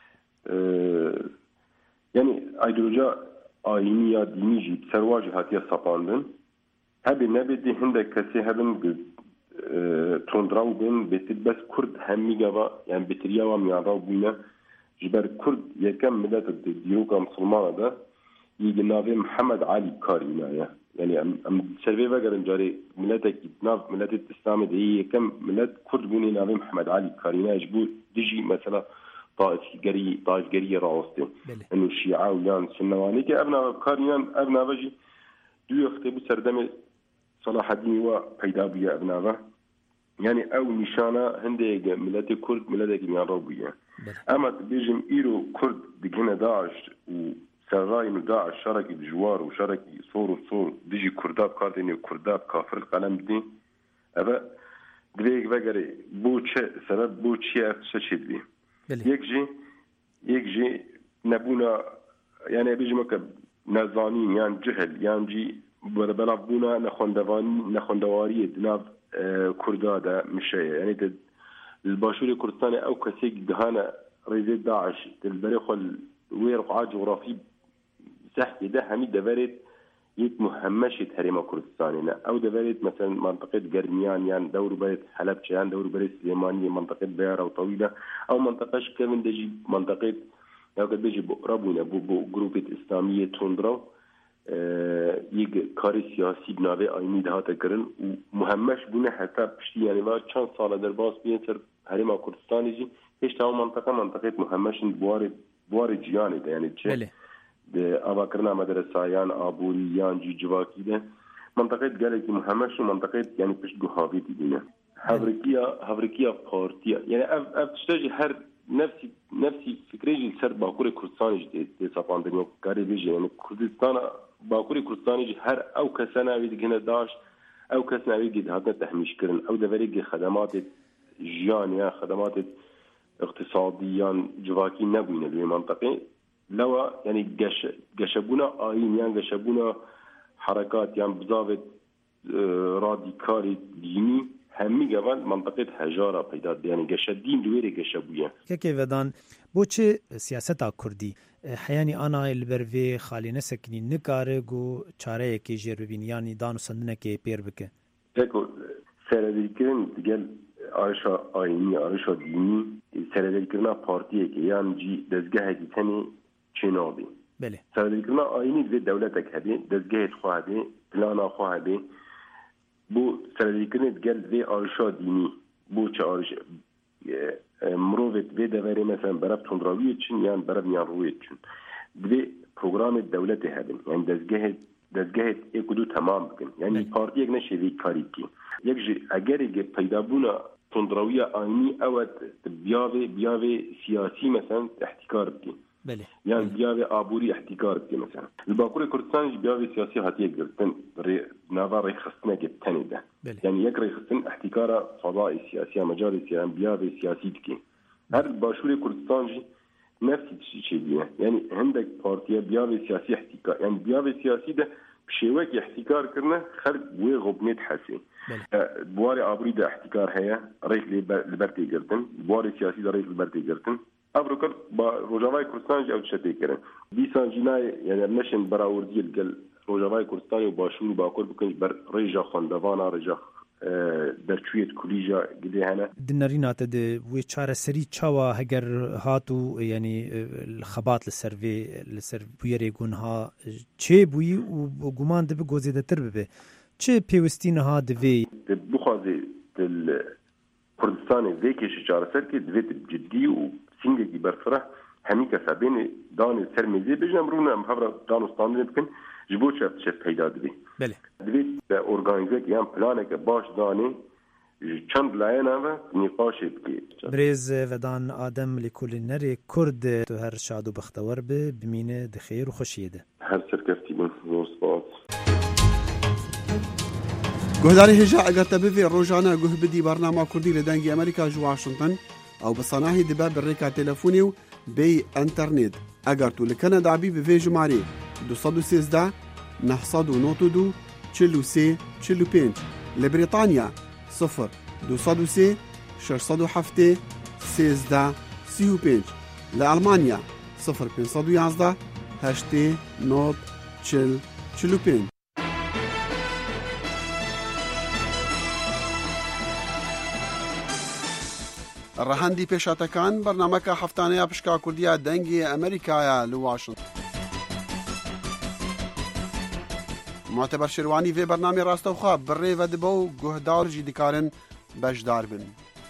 E: Yani ideoloji ayini ya dini jî serwajî hatiye sapandin hebê nebêdî hindek kesê hebin تندراو بين بتد بس كرد همي جوا يعني بتريا وميعراو بينا جبر كرد يكم ملات الديوكا مسلمانة ده يجي نافي محمد علي كارينا يعني ام سيرفي فاجر جاري ملاتك ناف ملات الاسلام دي كم ملات كرد بوني نافي محمد علي كارينا يجبو ديجي مثلا طائف جري طائف جري راوستي انه الشيعة ولان سنواني كي ابنا كارينا ابنا بجي دو يختبو سردم صلاح الدين وبيدا بيا ابنا يعني او نشانه هندي ملات كرد ملاتك ميعراو بيا اما بيجم ايرو كرد دجنا داعش و سراي داعش شارك بجوار وشارك صور وصور ديجي كرداب كارديني وكرداب كافر القلم دي ابا دريك بقري بوتش سبب بوتشي افششت بي يكجي يكجي نبونا يعني بيجي مك نزانين يعني جهل يعني جي بلابونا نخوندوان نخوندواري دناف آه كردا ده مش يعني الباشور الكردستاني او كسيك دهانا ريزيد داعش البريخل ويرقع جغرافي سحكي ده همي دفارت يت مهمشة هريمة كردستانينا أو دفارت مثلا منطقة قرنيان يعني دور بريت حلبش يعني دور بريت سليمانية منطقة بيارة وطويلة أو منطقة كمان دجي منطقة أو قد بيجي ربونا بو بو جروبة إسلامية تندرو اه يج كاري سياسي بنابه أيني ده تكرن ومهمش بونه حتى بشتي يعني ما كان صار درباس بينتر هريمة كردستاني جي هيش تاو منطقة منطقة مهمش بوارد بوارد جياني ده يعني تشي ده أبا كرنا مدرسة يعني أبوري يعني جي جواكي ده منطقة قالك مهمش ومنطقة يعني بش جوهابي دينا هافريكيا هافريكيا بارتيا يعني أف أف تشتاجي هر نفسي نفسي فكري السر باكوري كردستاني جدي ده سبان دنيا كاري بيجي يعني كردستان باكوري كردستاني جي هر أو كسنة بيد هنا داش أو كسنة بيد هذا تحميش كرن أو ده فريق خدمات جيانية خدمات اقتصاديا جواكي نبوينا في منطقة لو يعني جش جشبونا آين يعني جشبونا حركات يعني بزاوت راديكالي ديني همي جوال منطقة هجارة پیدا يعني جشدين دويري جشبويا
M: كيف بدان بوچه سياستا كردي حياني انا البروي خالي نسكني نكارغو چاره كي جير ببين يعني دانو سندنه كي بير بك
E: تكو سرديكن ديال آرشا آینی آرشا دینی سردل کردن پارتیه که یعنی جی دزگاه دیتنی چنابی
M: بله
E: سردل کردن آینی دوی دولتک هبی دزگاه خواه هبی پلانا خواه هبی بو سردل کردن دگل دوی آرشا دینی بو چه آرشا مروفت دوی دوری مثلا براب تندراویه چن یعنی براب نیارویه چن دوی پروگرام دولت هبی یعنی دزگاه دزگاه اکدو تمام بکن یعنی پارتی یک نشه وی کاری کی یک جی اگر یک پیدا بونا تندراویه آینی اوت بیاوه بیاوه سیاسی مثلا احتکار بکی
M: بله
E: يعني بياوي آبوري احتكار بكي مثلا الباكوري كردستان بياوي سياسي هاتيه قلتن نافا ري خصنا جبتني ده
M: بله.
E: يعني يقري خصن احتكار فضائي سياسي مجال سياسي بياوي سياسي بكي هر باشوري كردستان جي نفس الشيء دي يعني عندك بارتيا بياوي سياسي احتكار يعني بياوي سياسي ده بشيوك احتكار كرنا خلق ويغب نتحسي بواري آبوري ده احتكار هيا ريك لبرتي قلتن بواري سياسي ده ريك لبرتي قلتن أبركر بروجاواي كردستان أو تشتي كرن بيسان جناي يعني نشن براوردي الجل روجاواي كردستان وباشور باكر بكنج بر ريجا خندوانا ريجا درچويت كليجا قدي هنا
M: دنارينا تد ويشار سري تشاوا هجر هاتو يعني الخبات للسيرفي للسيرفي يكون ها تشي بوي وغمان دب غوزيده تربه تشي بيوستين ها دفي
E: بخازي الكردستان ذيك شجار سركي دفيت جدي و سنجي برفرة هميك سابين دان سرمزي بجنم رونا محاورة دانو ستاندين بكن جبوت شفت شفت هيدا دبي
M: بله
E: دبي بأورغانيزيك يام بلانك باش داني چند لاينا و نقاش بكي
M: بريز ودان آدم لكل نري كرد تو هر شادو بختور به بمينه دخير وخشيده
E: هر سركفتي بن زور سباس
N: گهداری هجا اگر تبوی روزانه گه بدی برنامه کردی لدنگی امریکا جو واشنطن او بصناهي دباب الريكا تلفوني و بي انترنت اگر تو لكندا بي بفي جماري دو صدو سيزدا نحصدو نوتو دو چلو سي چلو پنج لبريطانيا صفر دو صدو سي شش صدو حفتي سيزدا سيو پنج لألمانيا صفر پنج صدو يازدا هشتي نوت چل چلو پنج ڕەهەندی پێشاتەکان بەرنامەکە هەفتانەیە پشکا کوردیە دەنگی ئەمریکایە لە واشنگتن. معتبر شێروانی vê بەرنامەی ڕاستەوخوا بڕێوە دبە و گوهداڕژی دikarin بەشدار بن.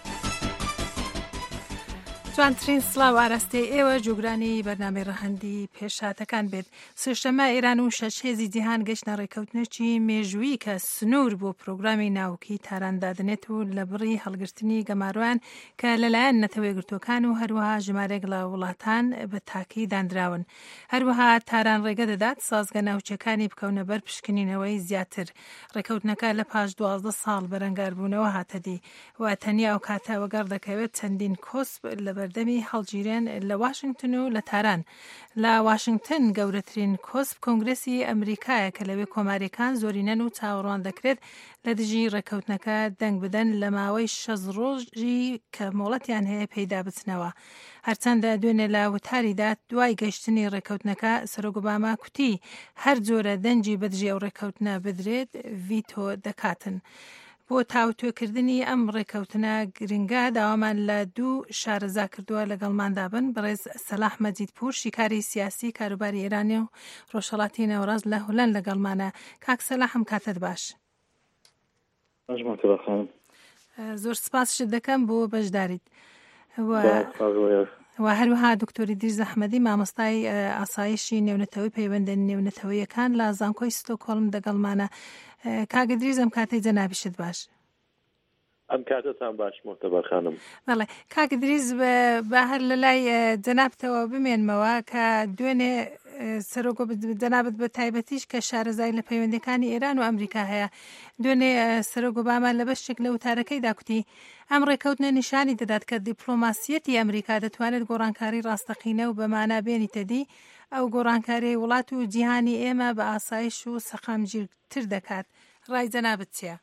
L: جوانترین سلااو ئاراستەی ئێوە جوگرانی بەرنامەی ڕەهەندی پێشاتەکان بێت. سێشەمە ئێران و شەش هێزی جیهان گەشتە ڕێکەوتنەکی مێژووی کە سنوور بۆ پرۆگرامی ناوکی تاراندادنێت و لە بڕی هەڵگرتنی گەماروان کە لەلایەن نەتەوەی گرتوەکان و هەروەها ژمارەیەک لە وڵاتان بە تاکی دانراون. هەروەها تاران ڕێگە دەدات سازگە ناوچەکانی بکەونە بەر پشکنینەوەی زیاتر. ڕێکەوتنەکە لە پاش دوازدە ساڵ بەرەنگاربوونەوە هاتەدی و تەنیا ئەو کاتە وەگەڕ دەکەوێت چەندین کۆسب لە بەردەمی هەڵگیرێن لە واشنگتن و لە تاران. لە واشنگتن گەورەترین کۆسب کۆنگرسی ئەمریکایە کە لەوێ کۆماریەکان زۆرینەن و چاوەڕوان دەکرێت لە دژی ڕێکەوتنەکە دەنگ بدەن لە ماوەی شەش ڕۆژی کە مۆڵەتیان هەیە پەیدا بچنەوە. هەرچەندە دوێنێ لە وتاریدا دوای گەشتنی ڕێکەوتنەکە سەرۆک ئۆباما کوتی هەر جۆرە دەنجی بەدژی ئەو ڕێکەوتنە بدرێت ڤیتۆ دەکاتن. بۆ تاوتوێکردنی ئەم ڕێکەوتنە گرنگە داوامان لە دوو شارەزا کردووە لەگەڵماندا بن. بەڕێز سەلاح مەجیدپور شیکاری سیاسی کاروباری ئێرانی و ڕۆژهەڵاتی نەوەڕاست لە هولەن لەگەڵمانە. کاک سەلاح هم کاتت باش. زۆر سپاسشت دەکەم بۆ بەشداریت. و هەروەها دکتۆری دیرز ئەحمەدی مامۆستای ئاسایشی نێونەتەوەی پەیوەندە نێونەتەوەیەکان لە زانکۆی ستۆکۆڵم دەگەڵمانە. کاگە دریز ئەم کاتەی جەنابیشت باش.
K: ئەم کاتتان باش مۆتەبەر خانم.
L: بەڵێ کاگە دریز بە هەر لە لای جەنابتەوە بمێنمەوە کە دوێنێ سەرۆک جەنابەت بە تایبەتیش کە شارەزای لە پەیوەندەکانی ئێران و ئەمریکا هەیە. دوێنێ سەرۆک ئۆباما لە بەشێک لە وتارەکەی داکوتی ئەم ڕێکەوتنە نیشانی دەدات کە دیپلۆماسیەتی ئەمریکا دەتوانێت گۆڕانکاری ڕاستەقینە و بەمانە بێنیتە دی ئەو گۆڕانکاری وڵات و جیهانی ئێمە بە ئاسایش و سەقامگیرتر دەکات. ڕای جەنابەت چییە؟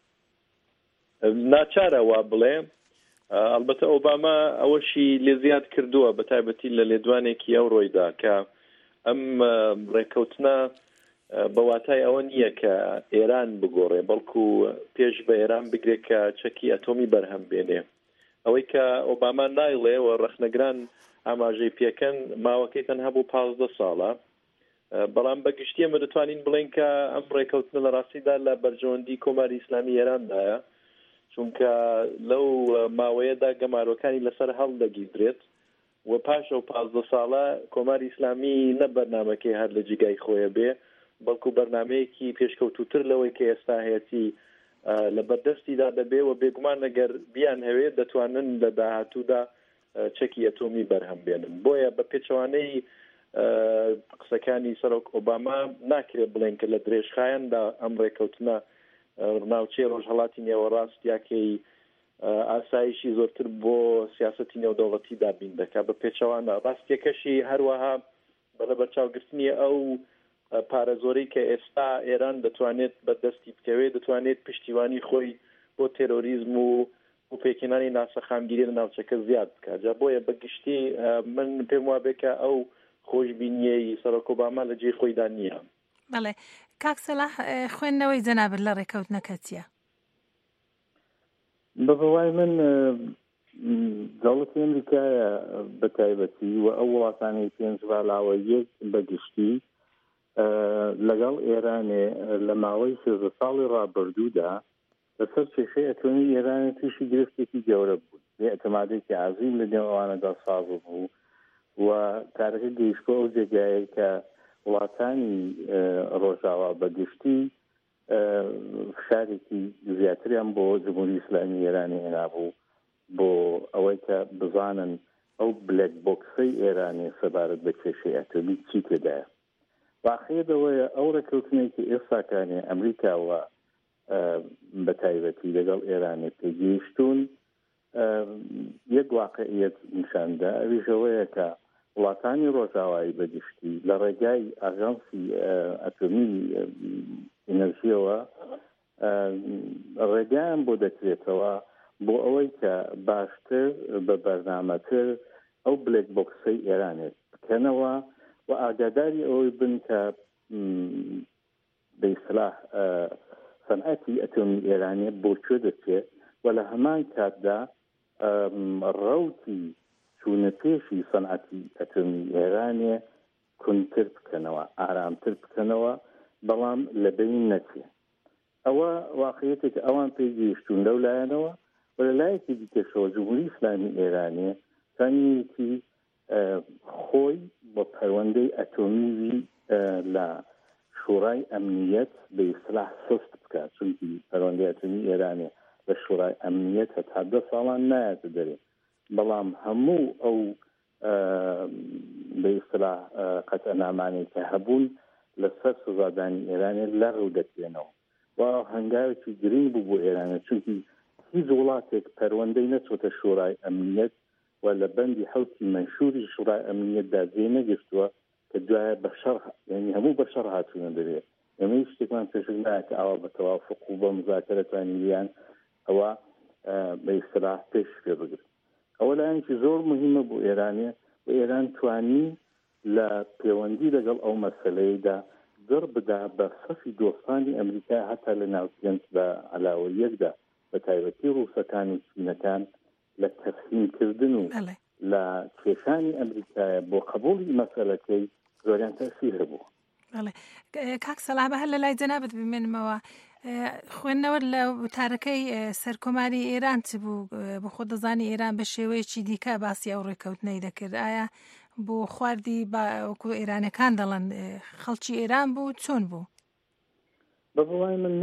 K: ناچارە وا بڵێ. ئەلبەتە ئۆباما ئەوەشی لێ زیاد کردووە بە تایبەتی لە لێدوانێکی ئەو ڕۆیدا کە ئەم ڕێکەوتنە بەواتای ئەوە نییە کە ئێران بگۆڕێ بەڵکو پێش بە ئێران بگرێت کە چەکی ئەتۆمی بەرهەم بێنێ. ئەوەی کە ئۆباما نایڵێ و ڕەخنەگران ئاماژەی پێکەن ماوەکەی تەنها بۆ پازدە ساڵە. بەڵام بەگشتی ئەمە دەتوانین بڵێن کە ئەم ڕێکەوتنە لە ڕاستیدا لە بەرژەوەندی کۆماری ئیسلامی ئێراندایە، چونکە لەو ماوەیەدا گەمارۆکانی لەسەر هەڵدەگیرێت و پاش ئەو پازدە ساڵە کۆماری ئیسلامی نە بەرنامەکەی هەر لە جگای خۆیە بێ بەڵکو بەرنمەیەکی پێشکەوتوتر لەوەی کە ئێستا هەیەی لە بەردەستیدا دەبێ و بێگومان ئەگەر بیان هەوێت دەتوانن لە داهاتوودا چەکی ئەتۆمی بەرهەم بێنن. بۆیە بە پێچەوانەی قسەکانی سەرۆک ئۆباما ناکرێت بڵێن کە لە درێژخایەندا ئەم ڕێکەوتنە ناوچەی ڕۆژهەڵاتی نێوەڕاست یاکەی ئاسایشی زۆرتر بۆ سیاسەتی نێودەوڵەتی دابین دەکات. بە پێچەوانە ڕاستیەکەشی هەروەها بەلە بەرچاوگرتنی ئەو پارە زۆرەی کە ئێستا ئێران دەتوانێت بەدەستی بکەوێت دەتوانێت پشتیوانی خۆی بۆ تێرۆریزم و و پێکێنانی ناسەخامگیری لە ناوچەکە زیاد بکات. جا بۆیە بەگشتی من پێم وابێ کە ئەو خۆشببینیەی سەرۆک ئۆباما لە جێی خۆیدا نییە.
L: بەڵێ کاک سەلاح خوێندنەوەی جەنابەت لە ڕێکەوتنەکە چییە؟
O: بەبەوای من دەوڵەتی ئەمریکایە بە تایبەتی و ئەو وڵاتانی پێنج بالاوە یەک بەگشتی لەگەڵ ئێرانێ لە ماوەی سێزدە ساڵی ڕابردوودا لەسەر کێشەی ئەتۆمی ئێران تووشی گرفتێکی گەورە بوو. بێ ئەتەمادێکی عەزیم لە نێو ئەوانەدا ساز بوو و کارەکە گەیشتۆ ئەو جێگایە کە وڵاتانی ڕۆژاوا بەگشتی فشارێکی زیاتریان بۆ جمهوری ئیسلامی ئێرانی هێنابوو بۆ ئەوەی کە بزانن ئەو بلەک بۆکسەی ئێرانی سەبارەت بە کێشەی ئەتۆمی چی تێدایە. واقعیەتەوەیە ئەو ڕێکەوتنێکی ئێستاکانی ئەمریکاوە بە تایبەتی لەگەڵ ئێرانی پێگەیشتون یەک واقعیەت نیشاندا، ئەویشەوەیە کە وڵاتانی ڕۆژاوایی بەگشتی لە ڕێگای ئاژانسی ئەتۆمی ئینەرژیەوە ڕێگایان بۆ دەکرێتەوە بۆ ئەوەی کە باشتر بە بەرنامەتر ئەو بلێک بۆکسەی ئێرانێت بکەنەوە و ئاگاداری ئەوەی بن کە بە ئیسلاح سەنعەتی ئەتۆمی ئێرانێ بۆ کوێ دەچێت و لە هەمان کاتدا ڕەوتی چوونە پێشی سەنعەتی ئەتۆمی ئێرانێ کونتر بکەنەوە، ئارامتر بکەنەوە، بەڵام لە بین نەچێ. ئەوە واقعیەتێک ئەوان پێگەیشتون لەو لایەنەوە و لە لایەکی دیکەشەوە جمهوری ئیسلامی ئێرانێ زانیوێتی خۆی بۆ پەیوەندەی ئەتۆمیوی لە شورای ئەمنیەت بە ئیسلاح سست بکات، چونکی پەیوەندەی ئەتۆمی ئێرانێ لە شورای ئەمنیەت هەتا دە ساڵان نایەتە دەرێ، بەڵام هەموو ئەو بە ئیسلاح قەتەنامانەی کە هەبوون لەسەر سزادانی ئێرانێ لەڕوو دەکرێنەوە و هەنگاوێکی گرنگ بوو بۆ ئێرانە، چونکی هیچ وڵاتێک پەروەندەی نەچۆتە شورای ئەمنیەت و لە بەندی حوتی منشوری شورای ئەمنیەتدا جێ نەگرتووە کە دوایە بەشەر یعنی هەموو بەشەر هاتوونە دەبێت. ئێمە هیچ شتێکمان پێشنگ نایە کە ئەوە بە تەوافق و بە مزاکەرەتوانی لیان ئەوە بە ئیسلاح پێش پێ بگرێت. ئەوە لایەنێکی زۆر مهمە بۆ ئێرانێ و ئێران توانی لە پەیوەندی لەگەڵ ئەو مەسەلەیەدا دڕ بدا بە سەفی دۆستانی ئەمریکا هەتا لە ناوچەند بە علاوە یەکدا بە تایبەتی ڕووسەکان و چینەکان لە تەفهیمکردن و لە کێشانی ئەمریکایە بۆ قبوڵی مەسەلەکەی زۆریان تەسیر هەبوو.
L: کاک سەلامە هەر لە لای جەنابەت بمێنمەوە خوێندنەوە لە وتارەکەی سەرکۆماری ئێران چ بوو؟ بۆ خۆ دەزانی ئێران بە شێوەیەکی دیکە باسی ئەو ڕێکەوتنەی دەکرد. ئایا بۆ خواردی وەکو ئێرانەکان دەڵێن خەڵکی ئێران بوو چۆن بوو؟
O: بە بڵای من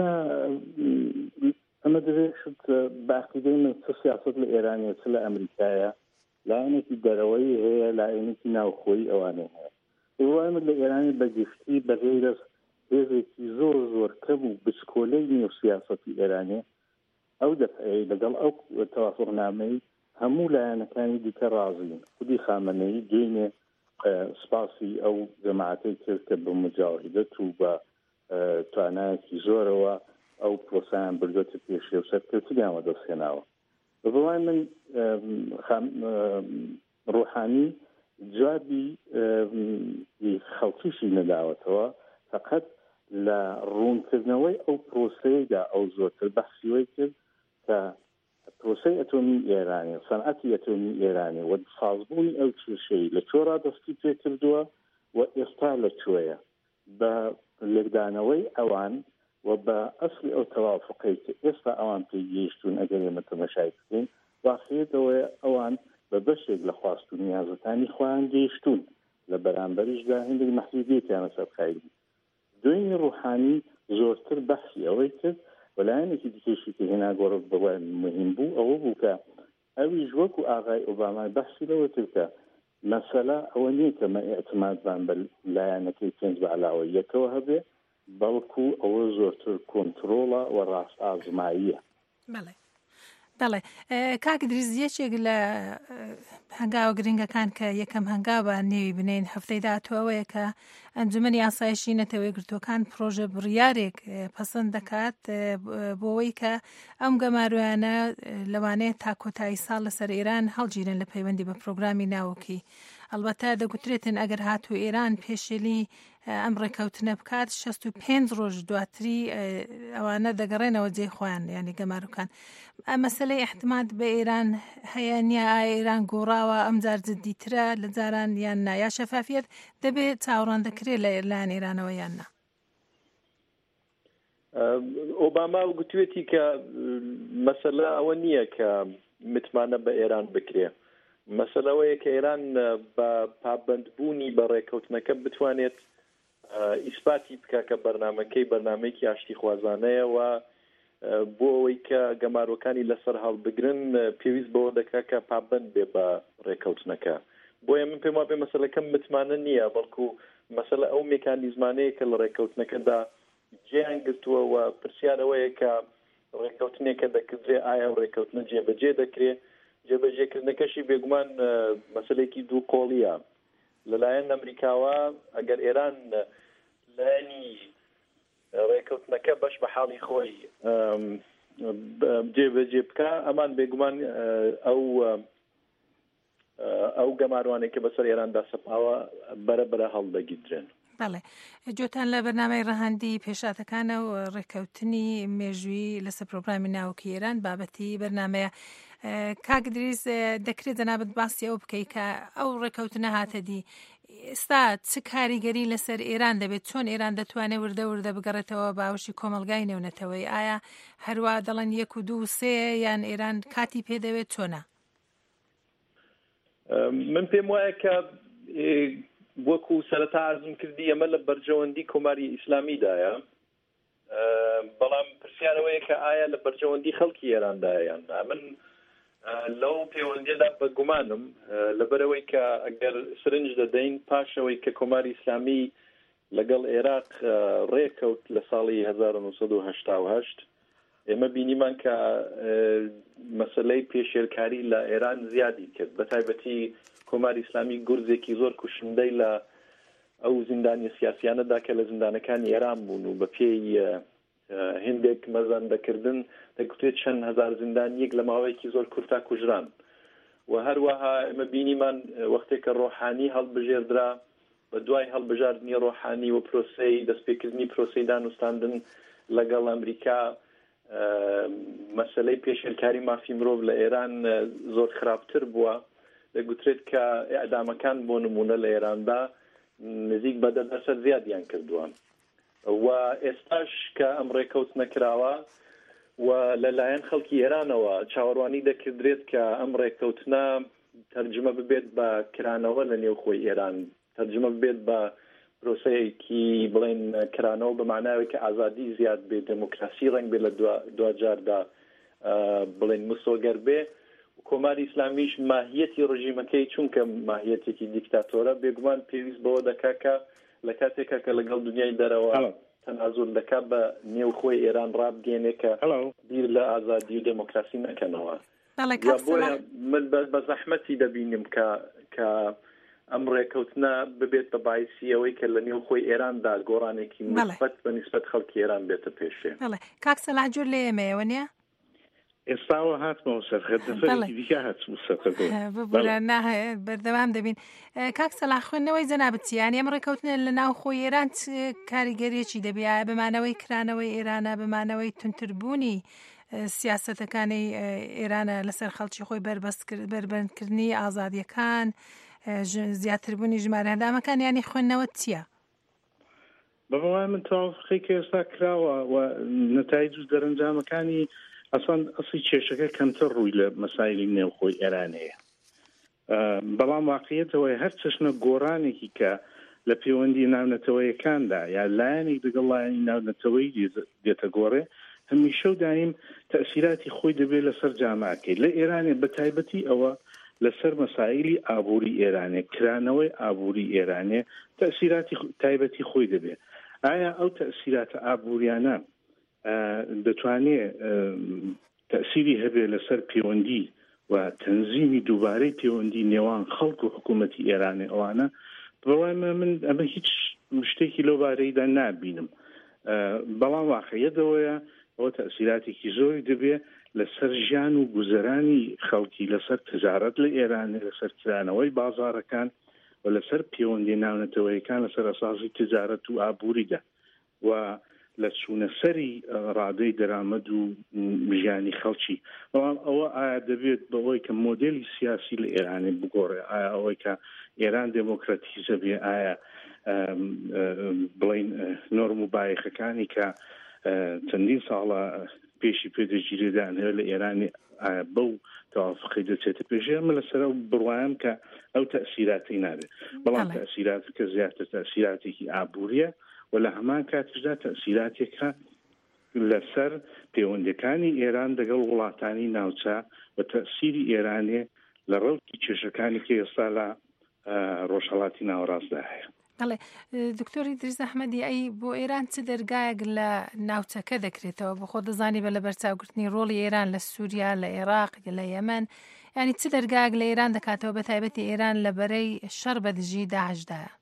O: ئەمە دەبێت باقیدەی من چ سیاست لە ئێرانیە چ لە ئەمریکایە لایەنێکی دەرەوەی هەیە، لایەنێکی ناوخۆی ئەوانە هەیە. بڵای من لە ئێرانی بەگشتی بەغێرە هێزێکی زۆر زۆر کەم و بچکۆلەی نێو سیاسەتی ئێرانێ ئەو دەفعەیە لەگەڵ ئەو تەوافقنامەی هەموو لایەنەکانی دیکە ڕازین. خودی خامنەیی دوێنێ سپاسی ئەو جەماعەتەی کرد کە بە مجاهدەت و بە توانایەکی زۆرەوە ئەو پرۆسەیان بردوێتە پێشێ و سەرکەوتنیانوە دەستهێناوە. بەڵای من ڕوحانی جوابی خەڵکیشی نەداوەتەوە، فقط لە ڕوونکردنەوەی ئەو پرۆسەیەدا ئەو زۆرتر بەحسیوەی کرد کە پرۆسەی ئەتۆمی ئێرانی، سەنعەتی ئەتۆمی ئێرانی و سازبوونی ئەو کێشەی لە چۆ ڕادەستی پێ کردووە و ئێستا لە کوێیە بە لێکدانەوەی ئەوان و بە ئەسلی ئەو تەوافقەی کە ئێستا ئەوان پێگەیشتون ئەگەر ئێمە تەماشای بکەین واقعیەتەوەی ئەوان بە بەشێک لە خواست و نیازەکانی خۆیان گەیشتون لە بەرامبەریشدا هەندێک مەحدودیەتیانە سەرخایل. دوێنێ ڕوحانی زۆرتر بەحسی ئەوەی کرد وەلایەنێکی دیکەشی کە هێنا گۆڕ بەوای مهم بوو ئەوە بوو کە ئەویش وەکو ئاغای ئۆبامای بەحسی لەوە کرد کە مەسەلە ئەوە نییە کە مە ئێعتمادبان بە لایەنەکەی پێنج بە علاوە یەکەوە هەبێ، بەڵکو ئەوە زۆرتر کۆنترۆڵە و ڕاست ئازماییە.
L: بەڵێ بەڵێ کاک دریز یەکێک لە هەنگاوە گرنگەکان کە یەکەم هەنگاوە نێوی بنین هەفتەی داهاتووەیە کە ئەنجومەنی ئاسایشی نەتەوەی گرتوەکان پرۆژە بڕیارێک پەسەند دەکات بۆەوەی کە ئەم گەمارویانە لەوانەیە تا کۆتایی ساڵ لەسەر ئێران هەڵگیرن لە پەیوەندی بە پرۆگرامی ناوکی. ئەلبەتە دەگوترێتن ئەگەر هاتوو ئێران پێشێلی ئەم ڕێکەوتنە بکات شەست و پێنج ڕۆژ دواتری ئەوانە دەگەڕێنەوە جێ خۆیان یعنی گەماروکان. مەسەلەی احتماد بە ئێران هەیە نییە ئایا ئێران گۆڕاوە ئەم جار جددیترە لە جاران یان نا، یا شەفافیت دەبێت چاوەڕوان دەکرێت لە لایەن ئێرانەوە یان نا؟
K: ئۆباما گوتوێتی کە مەسەلە ئەوە نییە کە متمانە بە ئێران بکرێ، مەسەلەوەیە کە ئێران بە پابندبوونی بە ڕێکەوتنەکە بتوانێت ئیسپاتی بکە کە بەرنمەکەی بەرنمەیەکی ئاشتی خوازانەیە و بۆ ئەوەی کە گەمارۆکانی لەسەر هەڵبگرن پێویست بەوە دەکات کە پابند بێ بە ڕێکەوتنەکە. بۆیە من پێم وابێ مەسەلەکەم متمانە نییە، بەڵکو مەسەلە ئەو مێکانیزمانەیە کە لە ڕێکەوتنەکەدا جێیان گرتووە و پرسیارەوەیە کە ڕێکەوتنێکە دەکردرێ ئایا ڕێکەوتنە جێبەجێ دەکرێت. جێبەجێکردنەکەشی بێگومان مەسەلێکی دوو قۆڵیە. لەلایەن ئەمریکاوە ئەگەر ئێران لایەنی ڕێکەوتنەکە بەش بە حاڵی خۆی جێبەجێ بکە، ئەمان بێگومان ئەو ئەو گەماروانێک کە بەسەر ئێراندا سەپاوە بەرەبەرە هەڵدەگیرن.
L: بەڵێ جۆتان لە بەرنامەی ڕەهاندی پێشاتەکانە و ڕێکەوتنی مێژووی لەسەر پرۆگرامی ناوکی ئێران بابەتی بەرنامەیە. کاک دریس دەکرێت جەنابەت باسی ئەو بکەیت کە ئەو ڕێکەوتنە هاتە دی ئێستا چ کاریگەری لەسەر ئێران دەبێت چۆن ئێران دەتوانێت وردە وردە بگەڕێتەوە باوشی کۆمەلگای نێونەتەوەی ئایا هەروە دەڵێن یەک و دوو سێ یان ئێران کاتی پێدەوێت چۆنە؟
K: من پێم وایە کە وەکو سەرەتا عەرزم کردی ئەمە لە بەرژەوەندی کۆماری ئیسلامیدایە، بەڵام پرسیارەوەیە کە ئایا لە بەرژەوەندی خەڵکی ئێراندایەیان. من لەو پەیوەندیەدا بەگومانم لەبەرەوەی کە ئەگەر سرنج دەدەین پاشەوەی کە کۆماری ئیسلامی لەگەڵ عێراق ڕێکەوت لە ساڵی هەزار و نۆسەد و هەشتا و هەشت ئێمە بینیمان کە مەسەلەی پێشێرکاری لە ئێران زیادی کرد، بە تایبەتی کۆماری ئیسلامی گورزێکی زۆر کوشندەی لە ئەو زیندانی سیاسیانەدا کە لە زیندانەکانی ئێران بوون و بە پێی هندێک مەزاندەکردن دەگوترێت چەند هەزار زیندانیەک لە ماوەیەکی زۆر کورتا کوژران. و هەروەها ئێمە بینیمان وەختێک کە ڕۆحانی هەڵبژێردرا بە دوای هەڵبژاردننی ڕۆحانی و پرۆسەی دەستپێکردنی پرۆسەی دانوستاندن لەگەڵ ئەمریکا مەسەلەی پێشێرکاری مافی مرۆڤ لە ئێران زۆر خراپتر بووە. دەگوترێت کە ئەعدامەکان بۆ نمونە لە ئێراندا نزیک بە دە دەسەر زیادیان کردووە. و ئێستاش کە ئەم ڕێکەوت نەکراوە و لەلایەن خەڵکی ئێرانەوە چاوەڕوانی دەکردرێت کە ئەم ڕێکەوتنە تەرجمە ببێت بە کرانەوە لە نێو خۆی ئێران، تەرجمە ببێت بە پرۆسەیەکی بڵێن کرانەوە بە معناوی کە ئازادی زیاد بێت، دموکراسی ڕنگ بێت لە دوجاردا بڵێن مسۆگەر بێ. کۆماری ئیسلامیش ماهیەتی ڕژیمەکەی چونکە ماهیەتێکی دیکتاتۆرە بێگومان پێویست بەوە دەکا کە لە کاتێکە کە لەگەڵ دنیای دەرەوە تەنازول دەکات بە نێو خۆی ئێران ڕابگەێنێ کە بیر لە ئازادی و دموکراسی نەکەنەوە. من بە زەحمەتی دەبینم کە کە ئەم ڕێکەوتنە ببێت بە باعسی ئەوەی کە لە نێو خۆی ئێراندا گۆڕانێکی مثبت بە نیسبەت خەڵکی ئێران بێتە پێشێ.
L: کاک سەلاح جۆر لە ئێمەیەوە نییە؟
O: ئێستاوە هاتمەوە سەرخەتی دیکە هاتم
L: ببورە ناهەیە بەردەوام دەبین. کاک سەلاح خوێندنەوەی جەنابەتیان ئەم ڕێکەوتنە لە ناو خۆی ئێران کاریگەریەکی دەبێت بمانەوەی کرانەوەی ئێرانە بمانەوەی تونتربوونی سیاسەتەکانی ئێرانە لەسەر خەڵکی خۆی بربەندکردنی ئازادیەکان زیاتربوونی ژمارە هەندامەکان ینی خوێندنەوە چییە؟
O: بەڵام من تاوافقی کە ئێستا کراوە و نەتایج و دەرەنجامەکانی ئەسان ئەسی کێشەکە کەمتر ڕووی لە مەسایلی نێوخۆی ئێرانەیە. بەڵام واقعیەتەوەی هەر چەشنە گۆڕانێکی کە لە پەیوەندی ناونەتەوەیەکاندا یا لایەنێک لەگەڵ لایەنی ناونەتەوەی دێتە گۆڕێ هەمیشە و دایم تەئسیراتی خۆی دەبێت لەسەر جاماکەی لە ئێرانێ بە تایبەتی ئەوە لەسەر مەسایلی ئابووری ئێرانێ کرانەوەی ئابووری ئێرانێ تەئسیراتی تایبەتی خۆی دەبێت. ئایا ئەو تەئسیراتە ئابووریانە دەتوانێت تەئسیری هەبێت لەسەر پەیوەندی و تەنزیمی دووبارەی پەیوەندی نێوان خەڵک و حکوومەتی ئێرانێ ئەوانە؟ بەڵام من ئەمە هیچ شتێکی لەو بارەیدا نابینم. بەڵام واقعیەتەوەیە ئەوە تەئسیراتێکی زۆری دەبێت لەسەر ژیان و گوزەرانی خەڵکی، لەسەر تجارەت لە ئێرانێ، لەسەر کرانەوەی بازاڕەکان و لەسەر پەیوەندی ناونەتەوەیەکان لەسەر ئەساسی تجارەت و ئابووریدا و لە چوونە سەری ڕادەی دەرامەد و ژیانی خەڵکی. بەڵام ئەوە ئایا دەبێت بەوەی کە مۆدێلی سیاسی لە ئێرانێ بگۆڕێ، ئایا ئەوەی کە ئێران دموکراتیزە بێ، ئایا بڵین نۆرم و بایەخەکانی کە چەندین ساڵە پێشی پێدەگیرێدان هەیە لە ئێرانی بەو تەوافقی دەچێتە پێشێ. ئەمە لەسەر ئەو بڕوایم کە ئەو تەئسیراتی نابێت، بەڵام تەئسیراتەکە زیاتر تەئسیراتێکی ئابووریە و لە هەمان کاتشدا تەئسیراتێکە لەسەر پەیوەندەکانی ئێران دەگەڵ وڵاتانی ناوچە و تەئسیری ئێرانێ لە ڕەوکی کێشەکانی کە ئێستا لە ڕۆژهەڵاتی ناوەڕاستدا هەیە.
L: بەڵێ دکتۆری دریس ئەحمەدی، ئەی بۆ ئێران چ دەرگایەک لە ناوچەکە دەکرێتەوە بۆ خۆ دەزانی بە لە بەرچاوکردنی ڕۆڵی ئێران لە سووریا، لە عێراق، لە یەمەن، ینی چ دەرگایەک لە ئێران دەکاتەوە بە تایبەتی ئێران لە بەرەی شەڕ بە دژی داعشدایە؟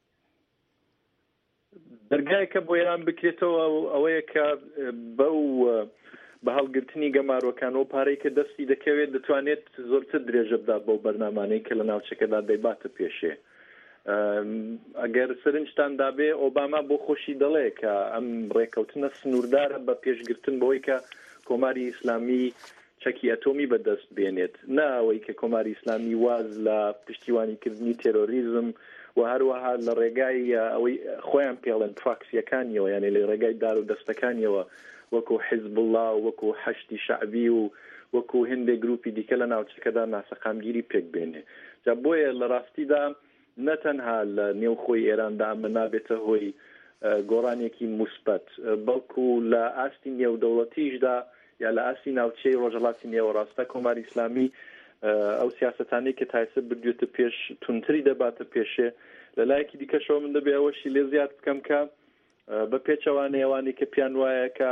K: دەرگایەکە بۆ ئێران بکرێتەوە ئەوەیە کە بەو بە هەڵگرتنی گەماڕۆکانەوە پارەی کە دەستی دەکەوێت دەتوانێت زۆرتر درێژە بدات بەو بەرنامانەی کە لە ناوچەکەدا دەیباتە پێشێ. ئەگەر سرنجتان دابێ ئۆباما بۆ خۆشی دەڵێ کە ئەم ڕێکەوتنە سنووردارە بە پێشگرتن بەوەی کە کۆماری ئیسلامی
O: چەکی ئەتۆمی بەدەست بێنێت ناوەی کە کۆماری ئیسلامی واز لە پشتیوانیکردنی تێرۆریزم و هەروەها لە ڕێگای ئەوەی خۆیان پێڵێن پراکسیەکانیەوە یعنی لە ڕێگای دار و دەستەکانیەوە وەکو حیزب الله وەکو حەشتی شعبی و وەکو هەندێک گروپی دیکە لە ناوچەکەدا ناسەقامگیری پێک بێنێ جا بۆیە لە ڕاستیدا نەتەنها لە نێوخۆی ئێراندا ئەمە نابێتە هۆی گۆڕانێکی موسبەت بەڵکو لە ئاستی نێودەوڵەتیشدا یا لە ئاستی ناوچەی ڕۆژهەڵاتی نێوەڕاستە کۆماری ئیسلامی ئەو سیاسەتانەی کە تایسە بردوێتە پێش تونتری دەباتە پێشێ لە لایەکی دیکەشەوە من دەبێ ئەوەشی لێ زیاد بکەم کە بە پێچەوانەیەوانی کە پیان وایە کە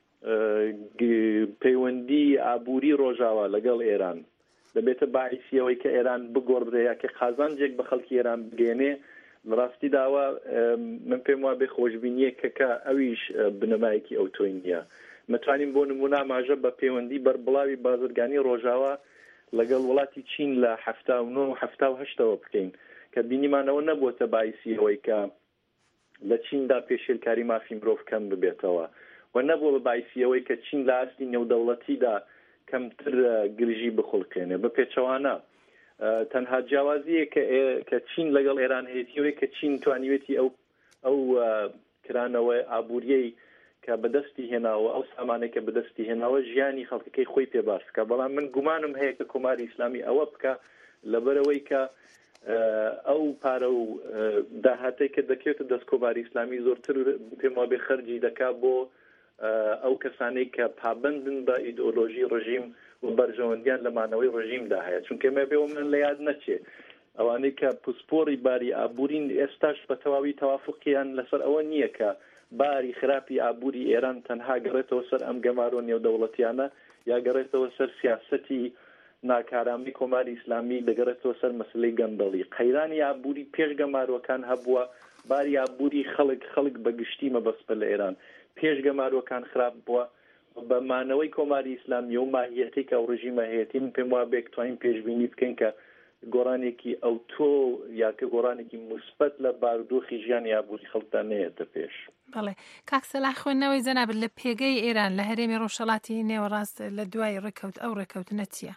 O: پەیوەندی ئابووری ڕۆژاوە لەگەڵ ئێران دەبێتە باعیسیەوەی کە ئێران بگۆڕدرێ کە قازانجێک بە خەڵکی ئێران بگەێنێ ڕاستی داوا من پێم وا بێ خۆشببینیە کەکە ئەویش بنەمایەکی ئەو تۆی نییە متوانین بۆ نمونە ماژە بە پەیوەندی بەربڵاوی بازرگانی ڕۆژاوە لەگەڵ وڵاتی چین لە هەفتا و نۆ و هەفتا و هەشتەوە بکەین کە بینیمانەوە نەبووتە باعیسی ئەوەی کە لە چیندا پێشێلکاری مافی مرۆڤ کەم ببێتەوە و نەبووە بە باعیسی ئەوەی کە چین لە ئاستی نێودەوڵەتیدا کەمتر گرژی بخڵکێنێ بە پێچەوانە تەنها جیاوازیە کە چین لەگەڵ ئێران هەیەتیەوەی کە چین توانیوێتی ئەو ئەو کرانەوە ئابوووریەی کە بەدەستی هێناوە ئەو سامانێک کە بەدەستی هێناوە ژیانی خەڵکەکەی خۆی پێباسکە بەڵام من گومانم هەیە کە کۆماری ئیسلامی ئەوە بکە لەبەرەوەی کە ئەو پارە و داهاتەی کە دەکەوێتە دەست کۆماری ئیسلامی زۆرتر پێم وابێ خەرجی دەکا بۆ ئەو کەسانەی کە پابندن بە ئیدئۆلۆژی ڕژیم و بەرژەوەندیان لەمانەوەی ڕژیمدا هەیە چونکە مە بێ من لە یاد نەچێ ئەوانەی کە پسپۆری باری ئابوورین ئێستاش بە تەواوی تەوافقیان لەسەر ئەوە نییە کە باری خراپی ئابووری ئێران تەنها گەڕێتەوە سەر ئەم گەمارۆ نێودەوڵەتیانە یا گەڕێتەوە سەر سیاسەتی ناکارامی کۆماری ئیسلامی دەگەڕێتەوە سەر مەسلەی گەندەڵی قەیرانی ئابووری پێش گەمارۆکان هەبووە باری ئابووری خەڵک خەڵک بەگشتی مەبەستە لە ئێران پێش گەمارۆکان خراپ بووە بە مانەوەی کۆماری ئیسلامی و ماهیەتی کە ئەو ڕژیمە هەیەتی من پێم وابێ توانین پێشبینی بکەین کە گۆڕانێکی ئەو تۆ یا کە گۆڕانێکی مثبت لە بارودۆخی ژیانی ئابووری خەڵکدا نەیەتە پێش.
L: بەڵێ کاک سەلاح خوێندنەوەی جەناب لە پێگەی ئێران لە هەرێمی ڕۆژهەڵاتی نێوەڕاست لە دوای ڕێکەوت ئەو ڕێکەوتنە چییە؟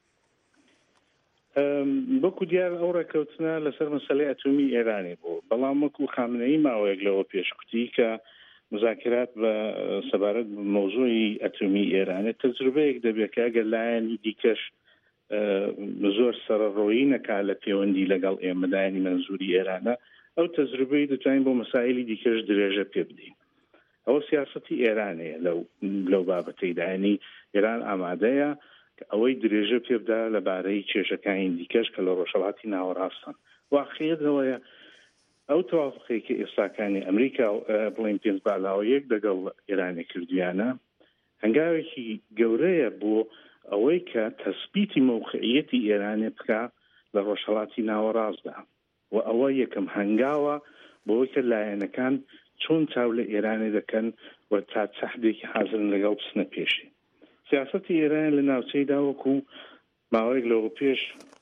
O: بەکو دیار ئەو ڕێکەوتنە لەسەر مەسەلەی ئەتۆمی ئێرانی بوو بەڵام وەکو خامنەیی ماوەیەک لەوە پێشقوتی کە مذاکرات بە سەبارەت مەوزوعی ئەتۆمی ئێرانە تەجروبەیەک دەبێت کە ئەگەر لایەنی دیکەش زۆر سەرڕۆیی نەکا لە پەیوەندی لەگەڵ ئێمەدایانی مەنزوری ئێرانە ئەو تەجروبەی دەتوانین بۆ مەسائلی دیکەش درێژە پێ بدەین ئەوە سیاسەتی ئێرانەیە لەو لەو بابەتەیدا ینی ئێران ئامادەیە کە ئەوەی درێژە پێ بدا لەبارەی کێشەکانی دیکەش کە لە ڕۆژهەڵاتی ناوەڕاستن واقعیەتەوەیە ئەو تەوافقی کە ئێستاکانی ئەمریکا بڵین پێنج بالاوە یەک لەگەڵ ئێرانی کردویانە هەنگاوێکی گەورەیە بۆ ئەوەی کە تەسبیتی موقعیەتی ئێرانێ بکە لە ڕۆژهەڵاتی ناوەڕاستدا و ئەوە یەکەم هەنگاوە بۆەوەی کە لایەنەکان چۆن چاو لە ئێرانێ دەکەن و تا چەحدێکی حازرن لەگەڵ بچنە پێشی سیاسەتی ئێران لە ناوچەیدا وەکو ماوەیەک لەوە پێش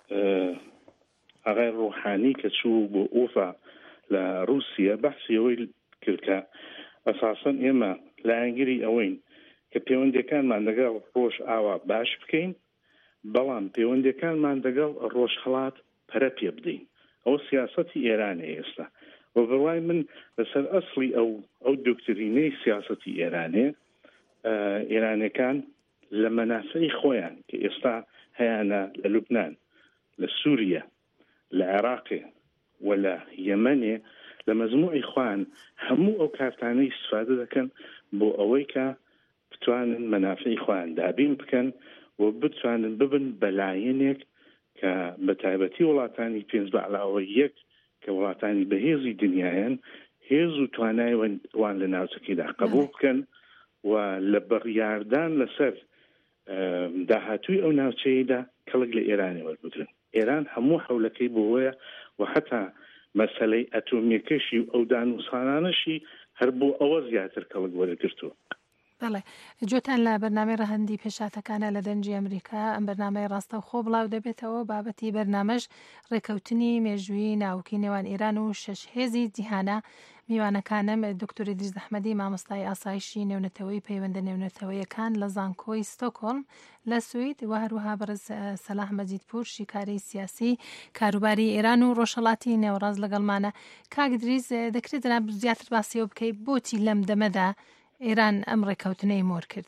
O: ئاغای ڕوحانی کە چوو بۆ ئوفا لە رووسیا بەحسی ئەوەی کرد کە ئەساسەن ئێمە لایەنگیری ئەوەین کە پەیوەندیەکانمان لەگەڵ ڕۆژ ئاوا باش بکەین بەڵام پەیوەندیەکانمان لەگەڵ ڕۆژهەڵات پەرە پێ بدەین ئەو سیاسەتی ئێرانە ئێستا و بڕوای من لەسەر ئەسڵی ئەو ئەو دکترینەی سیاسەتی ئێرانێ ئێرانەکان لە مەنافعی خۆیان کە ئێستا هەیانە لە لوبنان لە سووریا لە عێراقێ و لە یەمەنێ لە مەزموعی خوان هەموو ئەو کارتانەی استفادە دەکەن بۆ ئەوەی کە بتوانن مەنافعی خۆیان دابین بکەن و بتوانن ببن بەلایەنێک کە بە تایبەتی وڵاتانی پێنج بەعلاوە یەک کە وڵاتانی بەهێزی دنیایان هێز و توانای وان لە ناوچەکەیدا قبول بکەن و لە بڕیاردان لەسەر داهاتووی ئەو ناوچەیەدا کەڵک لە ئێرانی وەربگرن ئێران هەموو حەولەکەی بۆوەیە و حتا مەسەلەی ئەتۆمیەکەشی و ئەو دانووسانانەشی هەر بۆ ئەوە زیاتر کەڵک وەرەگرتووە
L: بەڵێ جۆتان لە بەرنامەی ڕەهەندی پێشاتەکانە لە دەنجی ئەمریکا ئەم بەرنامەی ڕاستە و خۆ بڵاو دەبێتەوە بابەتی بەرنامەش ڕێکەوتنی مێژووی ناوکی نێوان ئێران و شەش هێزی جیهانە میوانەکانم دکتۆر ئیدریس ئەحمەدی مامۆستای ئاسایشی نێونەتەوەی پەیوەندە نێونەتەوەیەکان لە زانکۆی ستۆکۆلم لە سوید و هەروەها بەرز سەلاح مەجیدپور شیکارەی سیاسی کاروباری ئێران و ڕۆژهەڵاتی نێوەڕاست لەگەڵمانە. کاک ئیدریس دەکرێت جەناب زیاتر باسیەوە بکەیت بۆچی لەم دەمەدا ئێران ئەم ڕێکەوتنەی مۆر کرد؟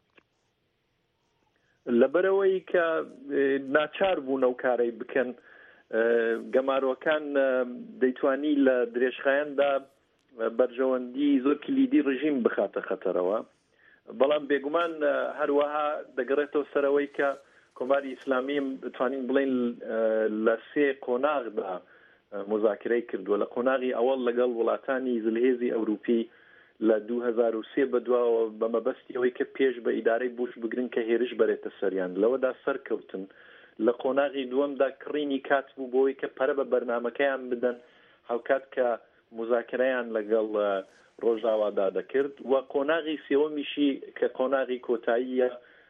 K: لەبەرەوەی کە ناچار بوون ئەو کارەی بکەن، گەماروەکان دەیتوانی لە درێژخایەندا بەرژەوەندی زۆر کلیدی ڕژیم بخاتە خەتەرەوە، بەڵام بێگومان هەروەها دەگەڕێتەوە سەرەوەی کە کۆماری ئیسلامی دەتوانین بڵێن لە سێ قۆناغدا مذاکرەی کردووە. لە قۆناغی ئەوەڵ لەگەڵ وڵاتانی زلهێزی ئەوروپی لە دوو هەزار و سێ بەدواوە بە مەبەستی ئەوەی کە پێش بە ئیدارەی بوش بگرن کە هێرش بەرێتە سەریان، لەوەدا سەرکەوتن. لە قۆناغی دووەمدا کڕینی کات بوو بۆەوەی کە پەرە بە بەرنامەکەیان بدەن هەڵکات کە مذاکرەیان لەگەڵ ڕۆژاوادا دەکرد. و قۆناغی سێوەمیشی کە قۆناغی کۆتاییە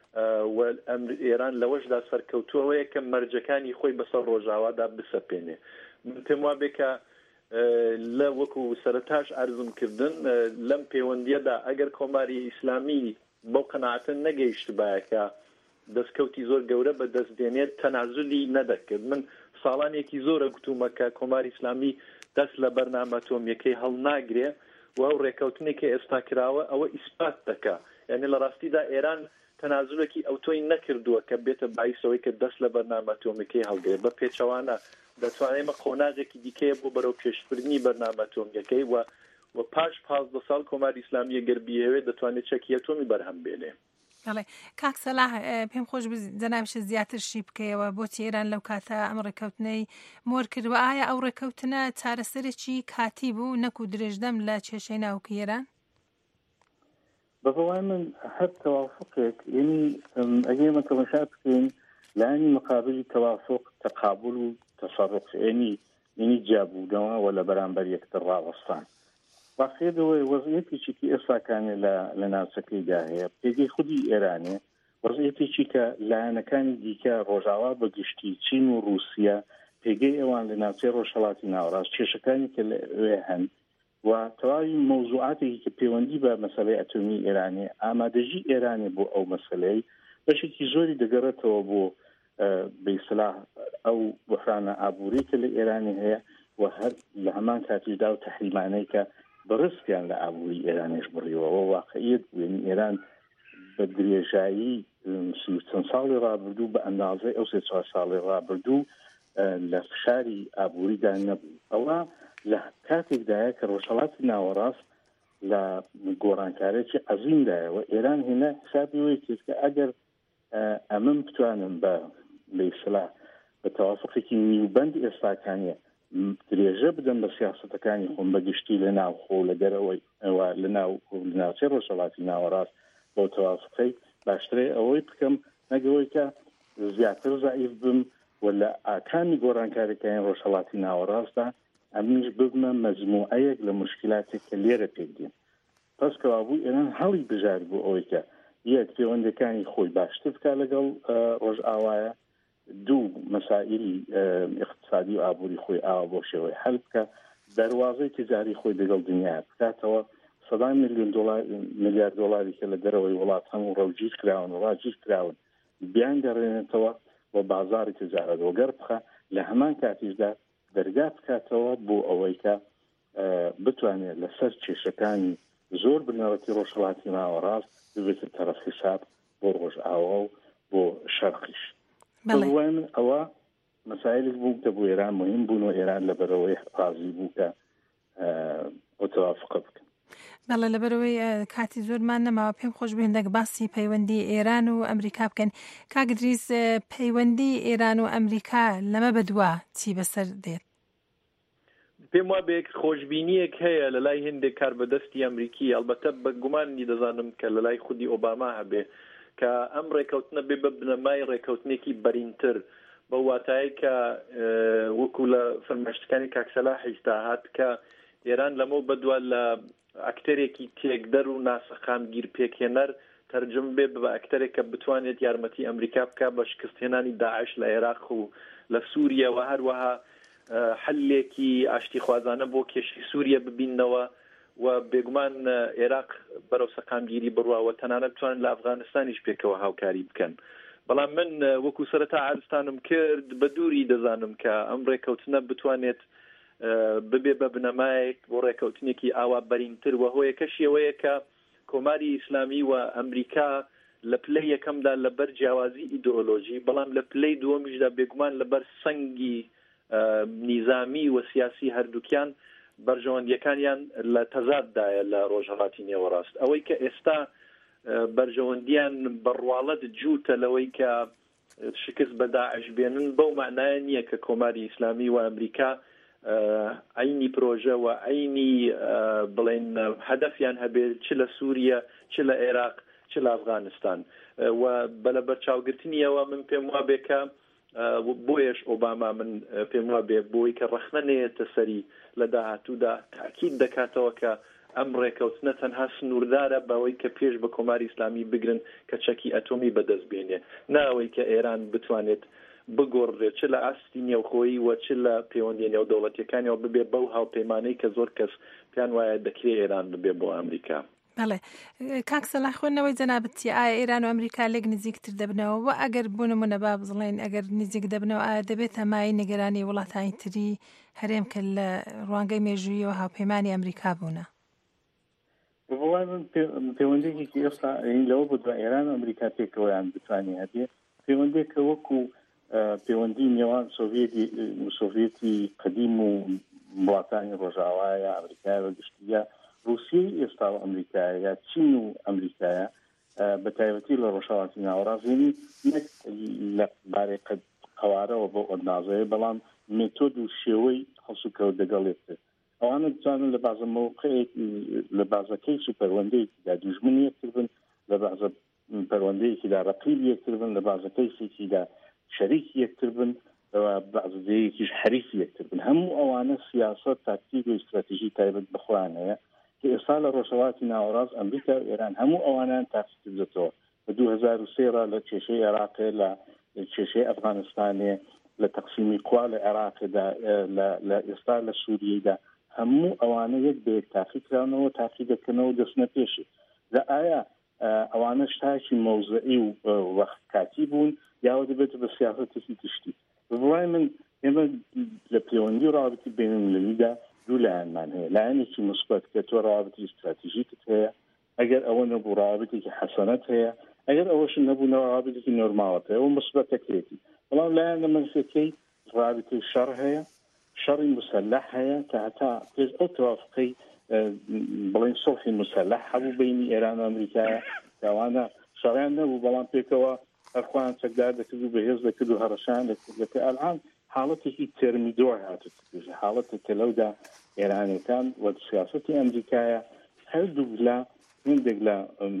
K: ئێران لەوەشدا سەرکەوتووەوەیە کە مەرجەکانی خۆی بەسەر ڕۆژاوادا بسەپێنێ. پێم وا بێ کە لە وەکو سەرەتاش ئارزوم کردن لەم پەیوەندیەدا ئەگەر کۆماری ئیسلامی بەو قەناعەتە نەگەیشت بایەکە دەستکەوتی زۆر گەورە بە دەستدێنێت تەنازلی نەدەکرد. من ساڵانێکی زۆرە گوتومە کە کۆماری ئیسلامی دەست لە بەرنامە ئەتۆمیەکەی هەڵ ناگرێ و ئەو ڕێکەوتنێکی ئێستا کراوە ئەوە ئیسپات دەکا. یعنی لە ڕاستیدا ئێران تەنازلێکی ئەوتۆی نەکردووە کە بێتە باعیسەوەی کە دەست لە بەرنامە ئەتۆمیەکەی هەڵگرێت. بە پێچەوانە دەتوانێمە قۆناغێکی دیکەیە بۆ بەرەو پێشبردننی بەرنامە ئەتۆمیەکەی و و پاش پازدە ساڵ کۆماری ئیسلامی ئەگەر بیەوێت دەتوانێت چەکی ئەتۆمی بەرهەم بێنێ.
L: بەڵێ کاک سەلاح پێم خۆش جەنابش زیاتر شی بکەیەوە بۆچی ئێران لەو کاتە ئەم ڕێکەوتنەی مۆر کردوە. ئایا ئەو ڕێکەوتنە چارەسەرێکی کاتی بوو نەکو درێژدەم لە کێشەی ناوکی ئێران؟
O: بەڵای من هەر تەوافقێک، یعنی ئەگەر مەتەماشا بکەین لانی مقابلی تەوافق تەقابل و تەسەڕف، یعنی یعنی جیابوونەوە و لە بەرامبەر یەکتر ڕاوەستان. واقعیەوەی وەزعیەتێکی ئێستاکانێ لە ناوچەکەیدا هەیە پێگەی خودی ئێرانێ، وەزعیەتێکی کە لایەنەکانی دیکە ڕۆژاوا بە گشتی چین و رووسیا پێگەی ئەوان لە ناوچەی ڕۆژهەڵاتی ناوەڕاست کێشەکانی کە لەوێ هەن و تەواوی مەوزوعاتێکی کە پەیوەندی بە مەسەلەی ئەتۆمی ئێرانێ، ئامادەژی ئێرانێ بۆ ئەو مەسەلەی بەشێکی زۆری دەگەڕێتەوە بۆ بەیسلاح ئەو بحرانە ئابووری کە لە ئێرانی هەیە و هەر لە هەمان کاتیشدا و تەحریمانەی کە بەڕستیان لە ئابووری ئێرانیش بڕیەوە. واقعیت بووێن ئێران بە درێژایی چەند ساڵی ڕابردوو بە ئەندازەی ئەو سێ چوار ساڵی ڕابردوو لە فشاری ئابووریدا نەبوو. ئەوە لە کاتێکدایە کە ڕۆژهەڵاتی ناوەڕاست لە گۆڕانکارێکی عەزیمدایەوە ئێران هێنا حسابیەوەی کرد کە ئەگەر ئەمن بتوانن بە بەیسلاح بە تەوافقێکی نیوبەند ئێستاکانیە درێژە بدەن بە سیاسەتەکانی خۆم بە گشتی لە ناو خۆ لە دەرەوەی لە ناو ناوچەی ڕۆژهەڵاتی ناوەڕاست بۆ تەوافقەی باشترێ ئەوەی بکەم نەگەوەی کە زیاتر زعیف بم و لە ئاکانی گۆڕانکاریەکانی ڕۆژهەڵاتی ناوەڕاستدا ئەمیش ببمە مەجموعەیەک لە مشکلاتێک کە لێرە پێکدێن. پس کەوابوو ئێران هەڵی بژار بوو ئەوەی کە یەک پەیوەندەکانی خۆی باشتر بکە لەگەڵ ڕۆژئاوایە، دوو مەسائلی اقتصادی و ئابووری خۆی ئاوا بۆ شێوەی هەل بکە، دەواازەی تجاری خۆی لەگەڵ دنیا بکاتەوە، سەدای میلیۆن میلیارد دۆلاری کە لە دەرەوەی وڵات هەموو ڕەوگیر کراون و ڕاگیر کراون بیان دەڕێنێتەوە و بازاری تجارەت وەگەر بخە لە هەمان کاتیشدا دەرگا بکاتەوە بۆ ئەوەی کە بتوانێت لەسەر کێشەکانی زۆر بنەڕەتی ڕۆژهەڵاتی ناوەڕاست ببێتە تەرەف حساب بۆ ڕۆژئاوا و بۆ شەرقیش. بەڵای من ئەوە مەسایلێک بوو کە بۆ ئێران مهم بوون و ئێران لەبەرەوەی حازی بوو کە بۆ تەوافقە بکەن.
L: بەڵێ لەبەرەوەی کاتی زۆرمان نەماوە پێم خۆش بێندەک باسی پەیوەندی ئێران و ئەمریکا بکەن. کاک ئیدریس پەیوەندی ئێران و ئەمریکا لەمە بەدووە چی بەسەر دێت؟
K: پێم وا بێک خۆشببینیەک هەیە لە لای هێندێک کار بەدەستی ئەمریکی، ئەلبەتە بە گومانی دەزانم کە لە لای خودی ئۆباما هەبێ کە ئەم ڕێکەوتنە بێ بە بنەمای ڕێکەوتنێکی بەرینتر بە واتایی کە وەکو لە فەرمایشتەکانی کاکسەلا حیستا هات کە
P: ئێران لەمە بەدووە لە ئەکتەرێکی تێکدەر و ناسەخامگیر پێکهێنەر تەرجم بێ بە ئەکتەرێک کە بتوانێت یارمەتی ئەمریکا بکە بە شکستهێنانی داعش لە عێراق و لە سووریا و هەروەها حلێکی ئاشتی خوازانە بۆ کێشی سووریا ببینەوە و بێگومان عێراق بەرەو سەقامگیری بڕواوە تەنانەت بتوانن لە ئەفغانستانیش پێکەوە هاوکاری بکەن. بەڵام من وەکو سەرەتا عارستانم کرد بە دووری دەزانم کە ئەم ڕێکەوتنە بتوانێت ببێ بە بنەمایەک بۆ ڕێکەوتنێکی ئاوا بەرینتر و هۆیەکەشی ئەوەیە کە کۆماری ئیسلامی و ئەمریکا لە پلەی یەکەمدا لەبەر جیاوازی ئیدئۆلۆژی بەڵام لە پلەی دووەمیشدا بێگومان لەبەر سەنگی نیزامی و سیاسی هەردووکیان بەرژەوەندیەکانیان لە تەزاددایە لە ڕۆژهەڵاتی نێوەڕاست. ئەوەی کە ئێستا بەرژەوەندیان بەڕواڵەت جووتە لەوەی کە شکست بە داعش بێنن بەو معنایە نییە کە کۆماری ئیسلامی و ئەمریکا عینی پرۆژە و عینی بڵێن هەدەفیان هەبێت چ لە سووریا چ لە عێراق چ لە ئەفغانستان و بەلە بەرچاوگرتنیەوە من پێم وا بێ کە بۆیش ئۆباما من پێم وا بێ بۆی کە ڕەخنەنێتە سەری لە داهاتوودا تاکید دەکاتەوە کە ئەم ڕێکەوتنە تەنها سنووردارە بەوەی کە پێش بە کۆماری ئیسلامی بگرن کە چەکی ئەتۆمی بەدەست بێنێ، ناوەی کە ئێران بتوانێت بگۆڕێت چ لە ئاستی نێوخۆیی و چ لە پەیوەندی نێودەوڵەتیەکانیەوە ببێ بەو هاوپەیمانەی کە زۆر کەس پێیان وایە دەکرێت ئێران ببێ بۆ ئەمریکا.
L: بەڵێ کاک سەلاح خوێندنەوەی جەنابەتی ئایا ئێران و ئەمریکا لێک نزیکتر دەبنەوە و ئەگەر بوونمونە با بڵێن ئەگەر نزیک دەبنەوە ئایا دەبێت هەمای نیگەرانی وڵاتانی تری هەرێم کە لە ڕوانگەی مێژوویەوە هاوپەیمانی ئەمریکا بوونە؟
O: پەیوەندێکی ئێستا لەوە بۆ ئێران و ئەمریکا پێکەوەیان بتوانێت هەبێ پەیوەندێکە وەکو پەیوەندی نێوان سۆڤێتی قەدیم و وڵاتانی ڕۆژاوایە ئەمریکای و گشتیە رووسیای ئێستا و ئەمریکایە یا چین و ئەمریکایە بە تایبەتی لە ڕۆژهەڵاتی ناوەڕاستینی نەک لە بارەی قەوارەوە بۆ ئۆدنازەیە بەڵام مێتۆد و شێوەی هەڵسوکەوت دەگەڵێتتر ئەوانە بتوانن لە بازە موقعێک لە بازەکەی سوپەروەندەیەکیدا دوژمنی یەکتر بن لە بازە پەروەندەیەکیدا ڕەقیب یەکتر بن لە بازەکەی سێکیدا شەریکی یەکتر بن بازەیەکیش حریفی یەکتر بن. هەموو ئەوانە سیاسەت تاکتیک و استراتیژی تایبەت بخۆیان هەیە کە ئێستا لە ڕۆژهەڵاتی ناوەڕاست ئەمریکا و ئێران هەموو ئەوانیان تاقیکرد دێتەوە. بە دوو هەزار و سێ لە کێشەی عێراقێ لە کێشەی ئەفغانستانێ لە تەقسیمی قوا لە عێراقدا لە ئێستا لە سووریەدا هەموو ئەوانە یەک بەیەک تاقیکراونەوە تاقی دەکەنەوە دەستنە پێشی لە ئایا ئەوانە شتاکی مەوزعی و وەختکاتی بوون یاوە دەبێت بە سیاسەتێکی تشتی. بڕای من ئێمە لە پەیوەندی ڕابطی بینالمللیدا دوو لایەنمان هەیە، لایەنێکی مثبت کە تۆ ڕابطی استراتیژیکت هەیە، ئەگەر ئەوە نەبوو ڕابطێکی حەسەنەت هەیە، ئەگەر ئەوەش نەبوو ڕابطێکی نۆرماڵەت هەیە و مثبتەکرێتی. بەڵام لایەنە منفەکەی ڕابطەی شەڕ هەیە، شەڕی مسلح هەیە کە هەتا پێش ئەو توافقەی بڵێن سڵحی مسلح هەبوو بینی ئێران و ئەمریکایە کەوانە شەڕیان نەبوو بەڵام پێکەوە هەرخوایان چەکدار دەکرد و بەهێز دەکرد و هەڕەشان دەکرد. ئەلان حاڵەتێکی تێرمیدۆر هاتووە، حاڵەتە کە لەودا ئێرانەکان و سیاسەتی ئەمریکایە هەردوو لە هندێک لە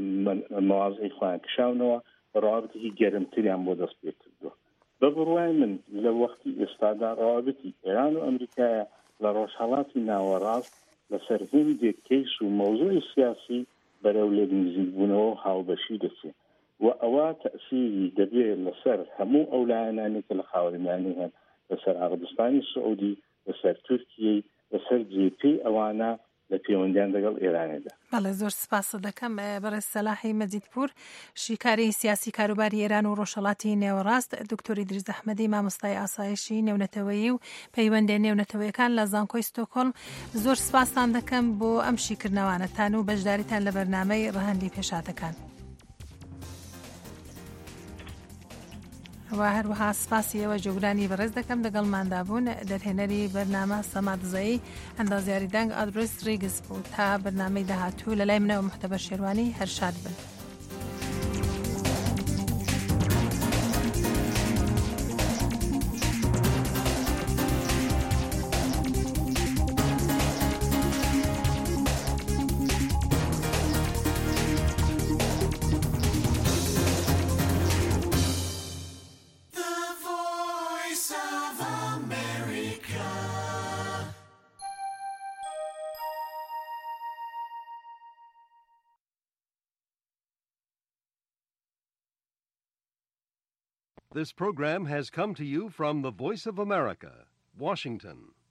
O: مەوازی خۆیان کشاونەوە ڕابطێکی گەرمتریان بۆ دەست پێ کردووە. بە بڕوای من لە وەختی ئێستادا ڕابطی ئێران و ئەمریکایە لە ڕۆژهەڵاتی ناوەڕاست لەسەر هندێک کەیس و مەوزوعی سیاسی بەرەو لێک نزیک بوونەوە هاوبەشی دەچێت و ئەوە تەئسیری دەبێت لەسەر هەموو ئەو لایەنانی کە لە خاوەنیانی هەن، لەسەر عەرەبستانی سعودی، لەسەر تورکیای، لەسەر جێپی ئەوانە لە پەیوەندیان لەگەڵ ئێرانێدا.
L: بەڵێ زۆر سپاس دەکەم بەڕێز سەلاحی مەجیدپور، شیکاری سیاسی کاروباری ئێران و ڕۆژهەڵاتی نێوەڕاست، دکتۆری دریز ئەحمەدی مامۆستای ئاسایشی نێونەتەوەیی و پەیوەندی نێونەتەوەیەکان لە زانکۆی ستۆکۆڵم. زۆر سپاسان دەکەم بۆ ئەم شیکردنەوانەتان و بەشداریتان لە بەرنامەی ڕەهەندی پێشاتەکان. و هەروەها سپاسی ئێوە جۆگرانی بەڕێز دەکەم لەگەڵماندا بوون. دەرهێنەری بەرنامە سەمادزایی ئەندازیاری دەنگ ئادرس ریگز بوو. تا بەرنامەی داهاتوو لە لای منەوە محتەبە شێروانی هەرشاد بن.
A: This program has come to you from the Voice of America, Washington.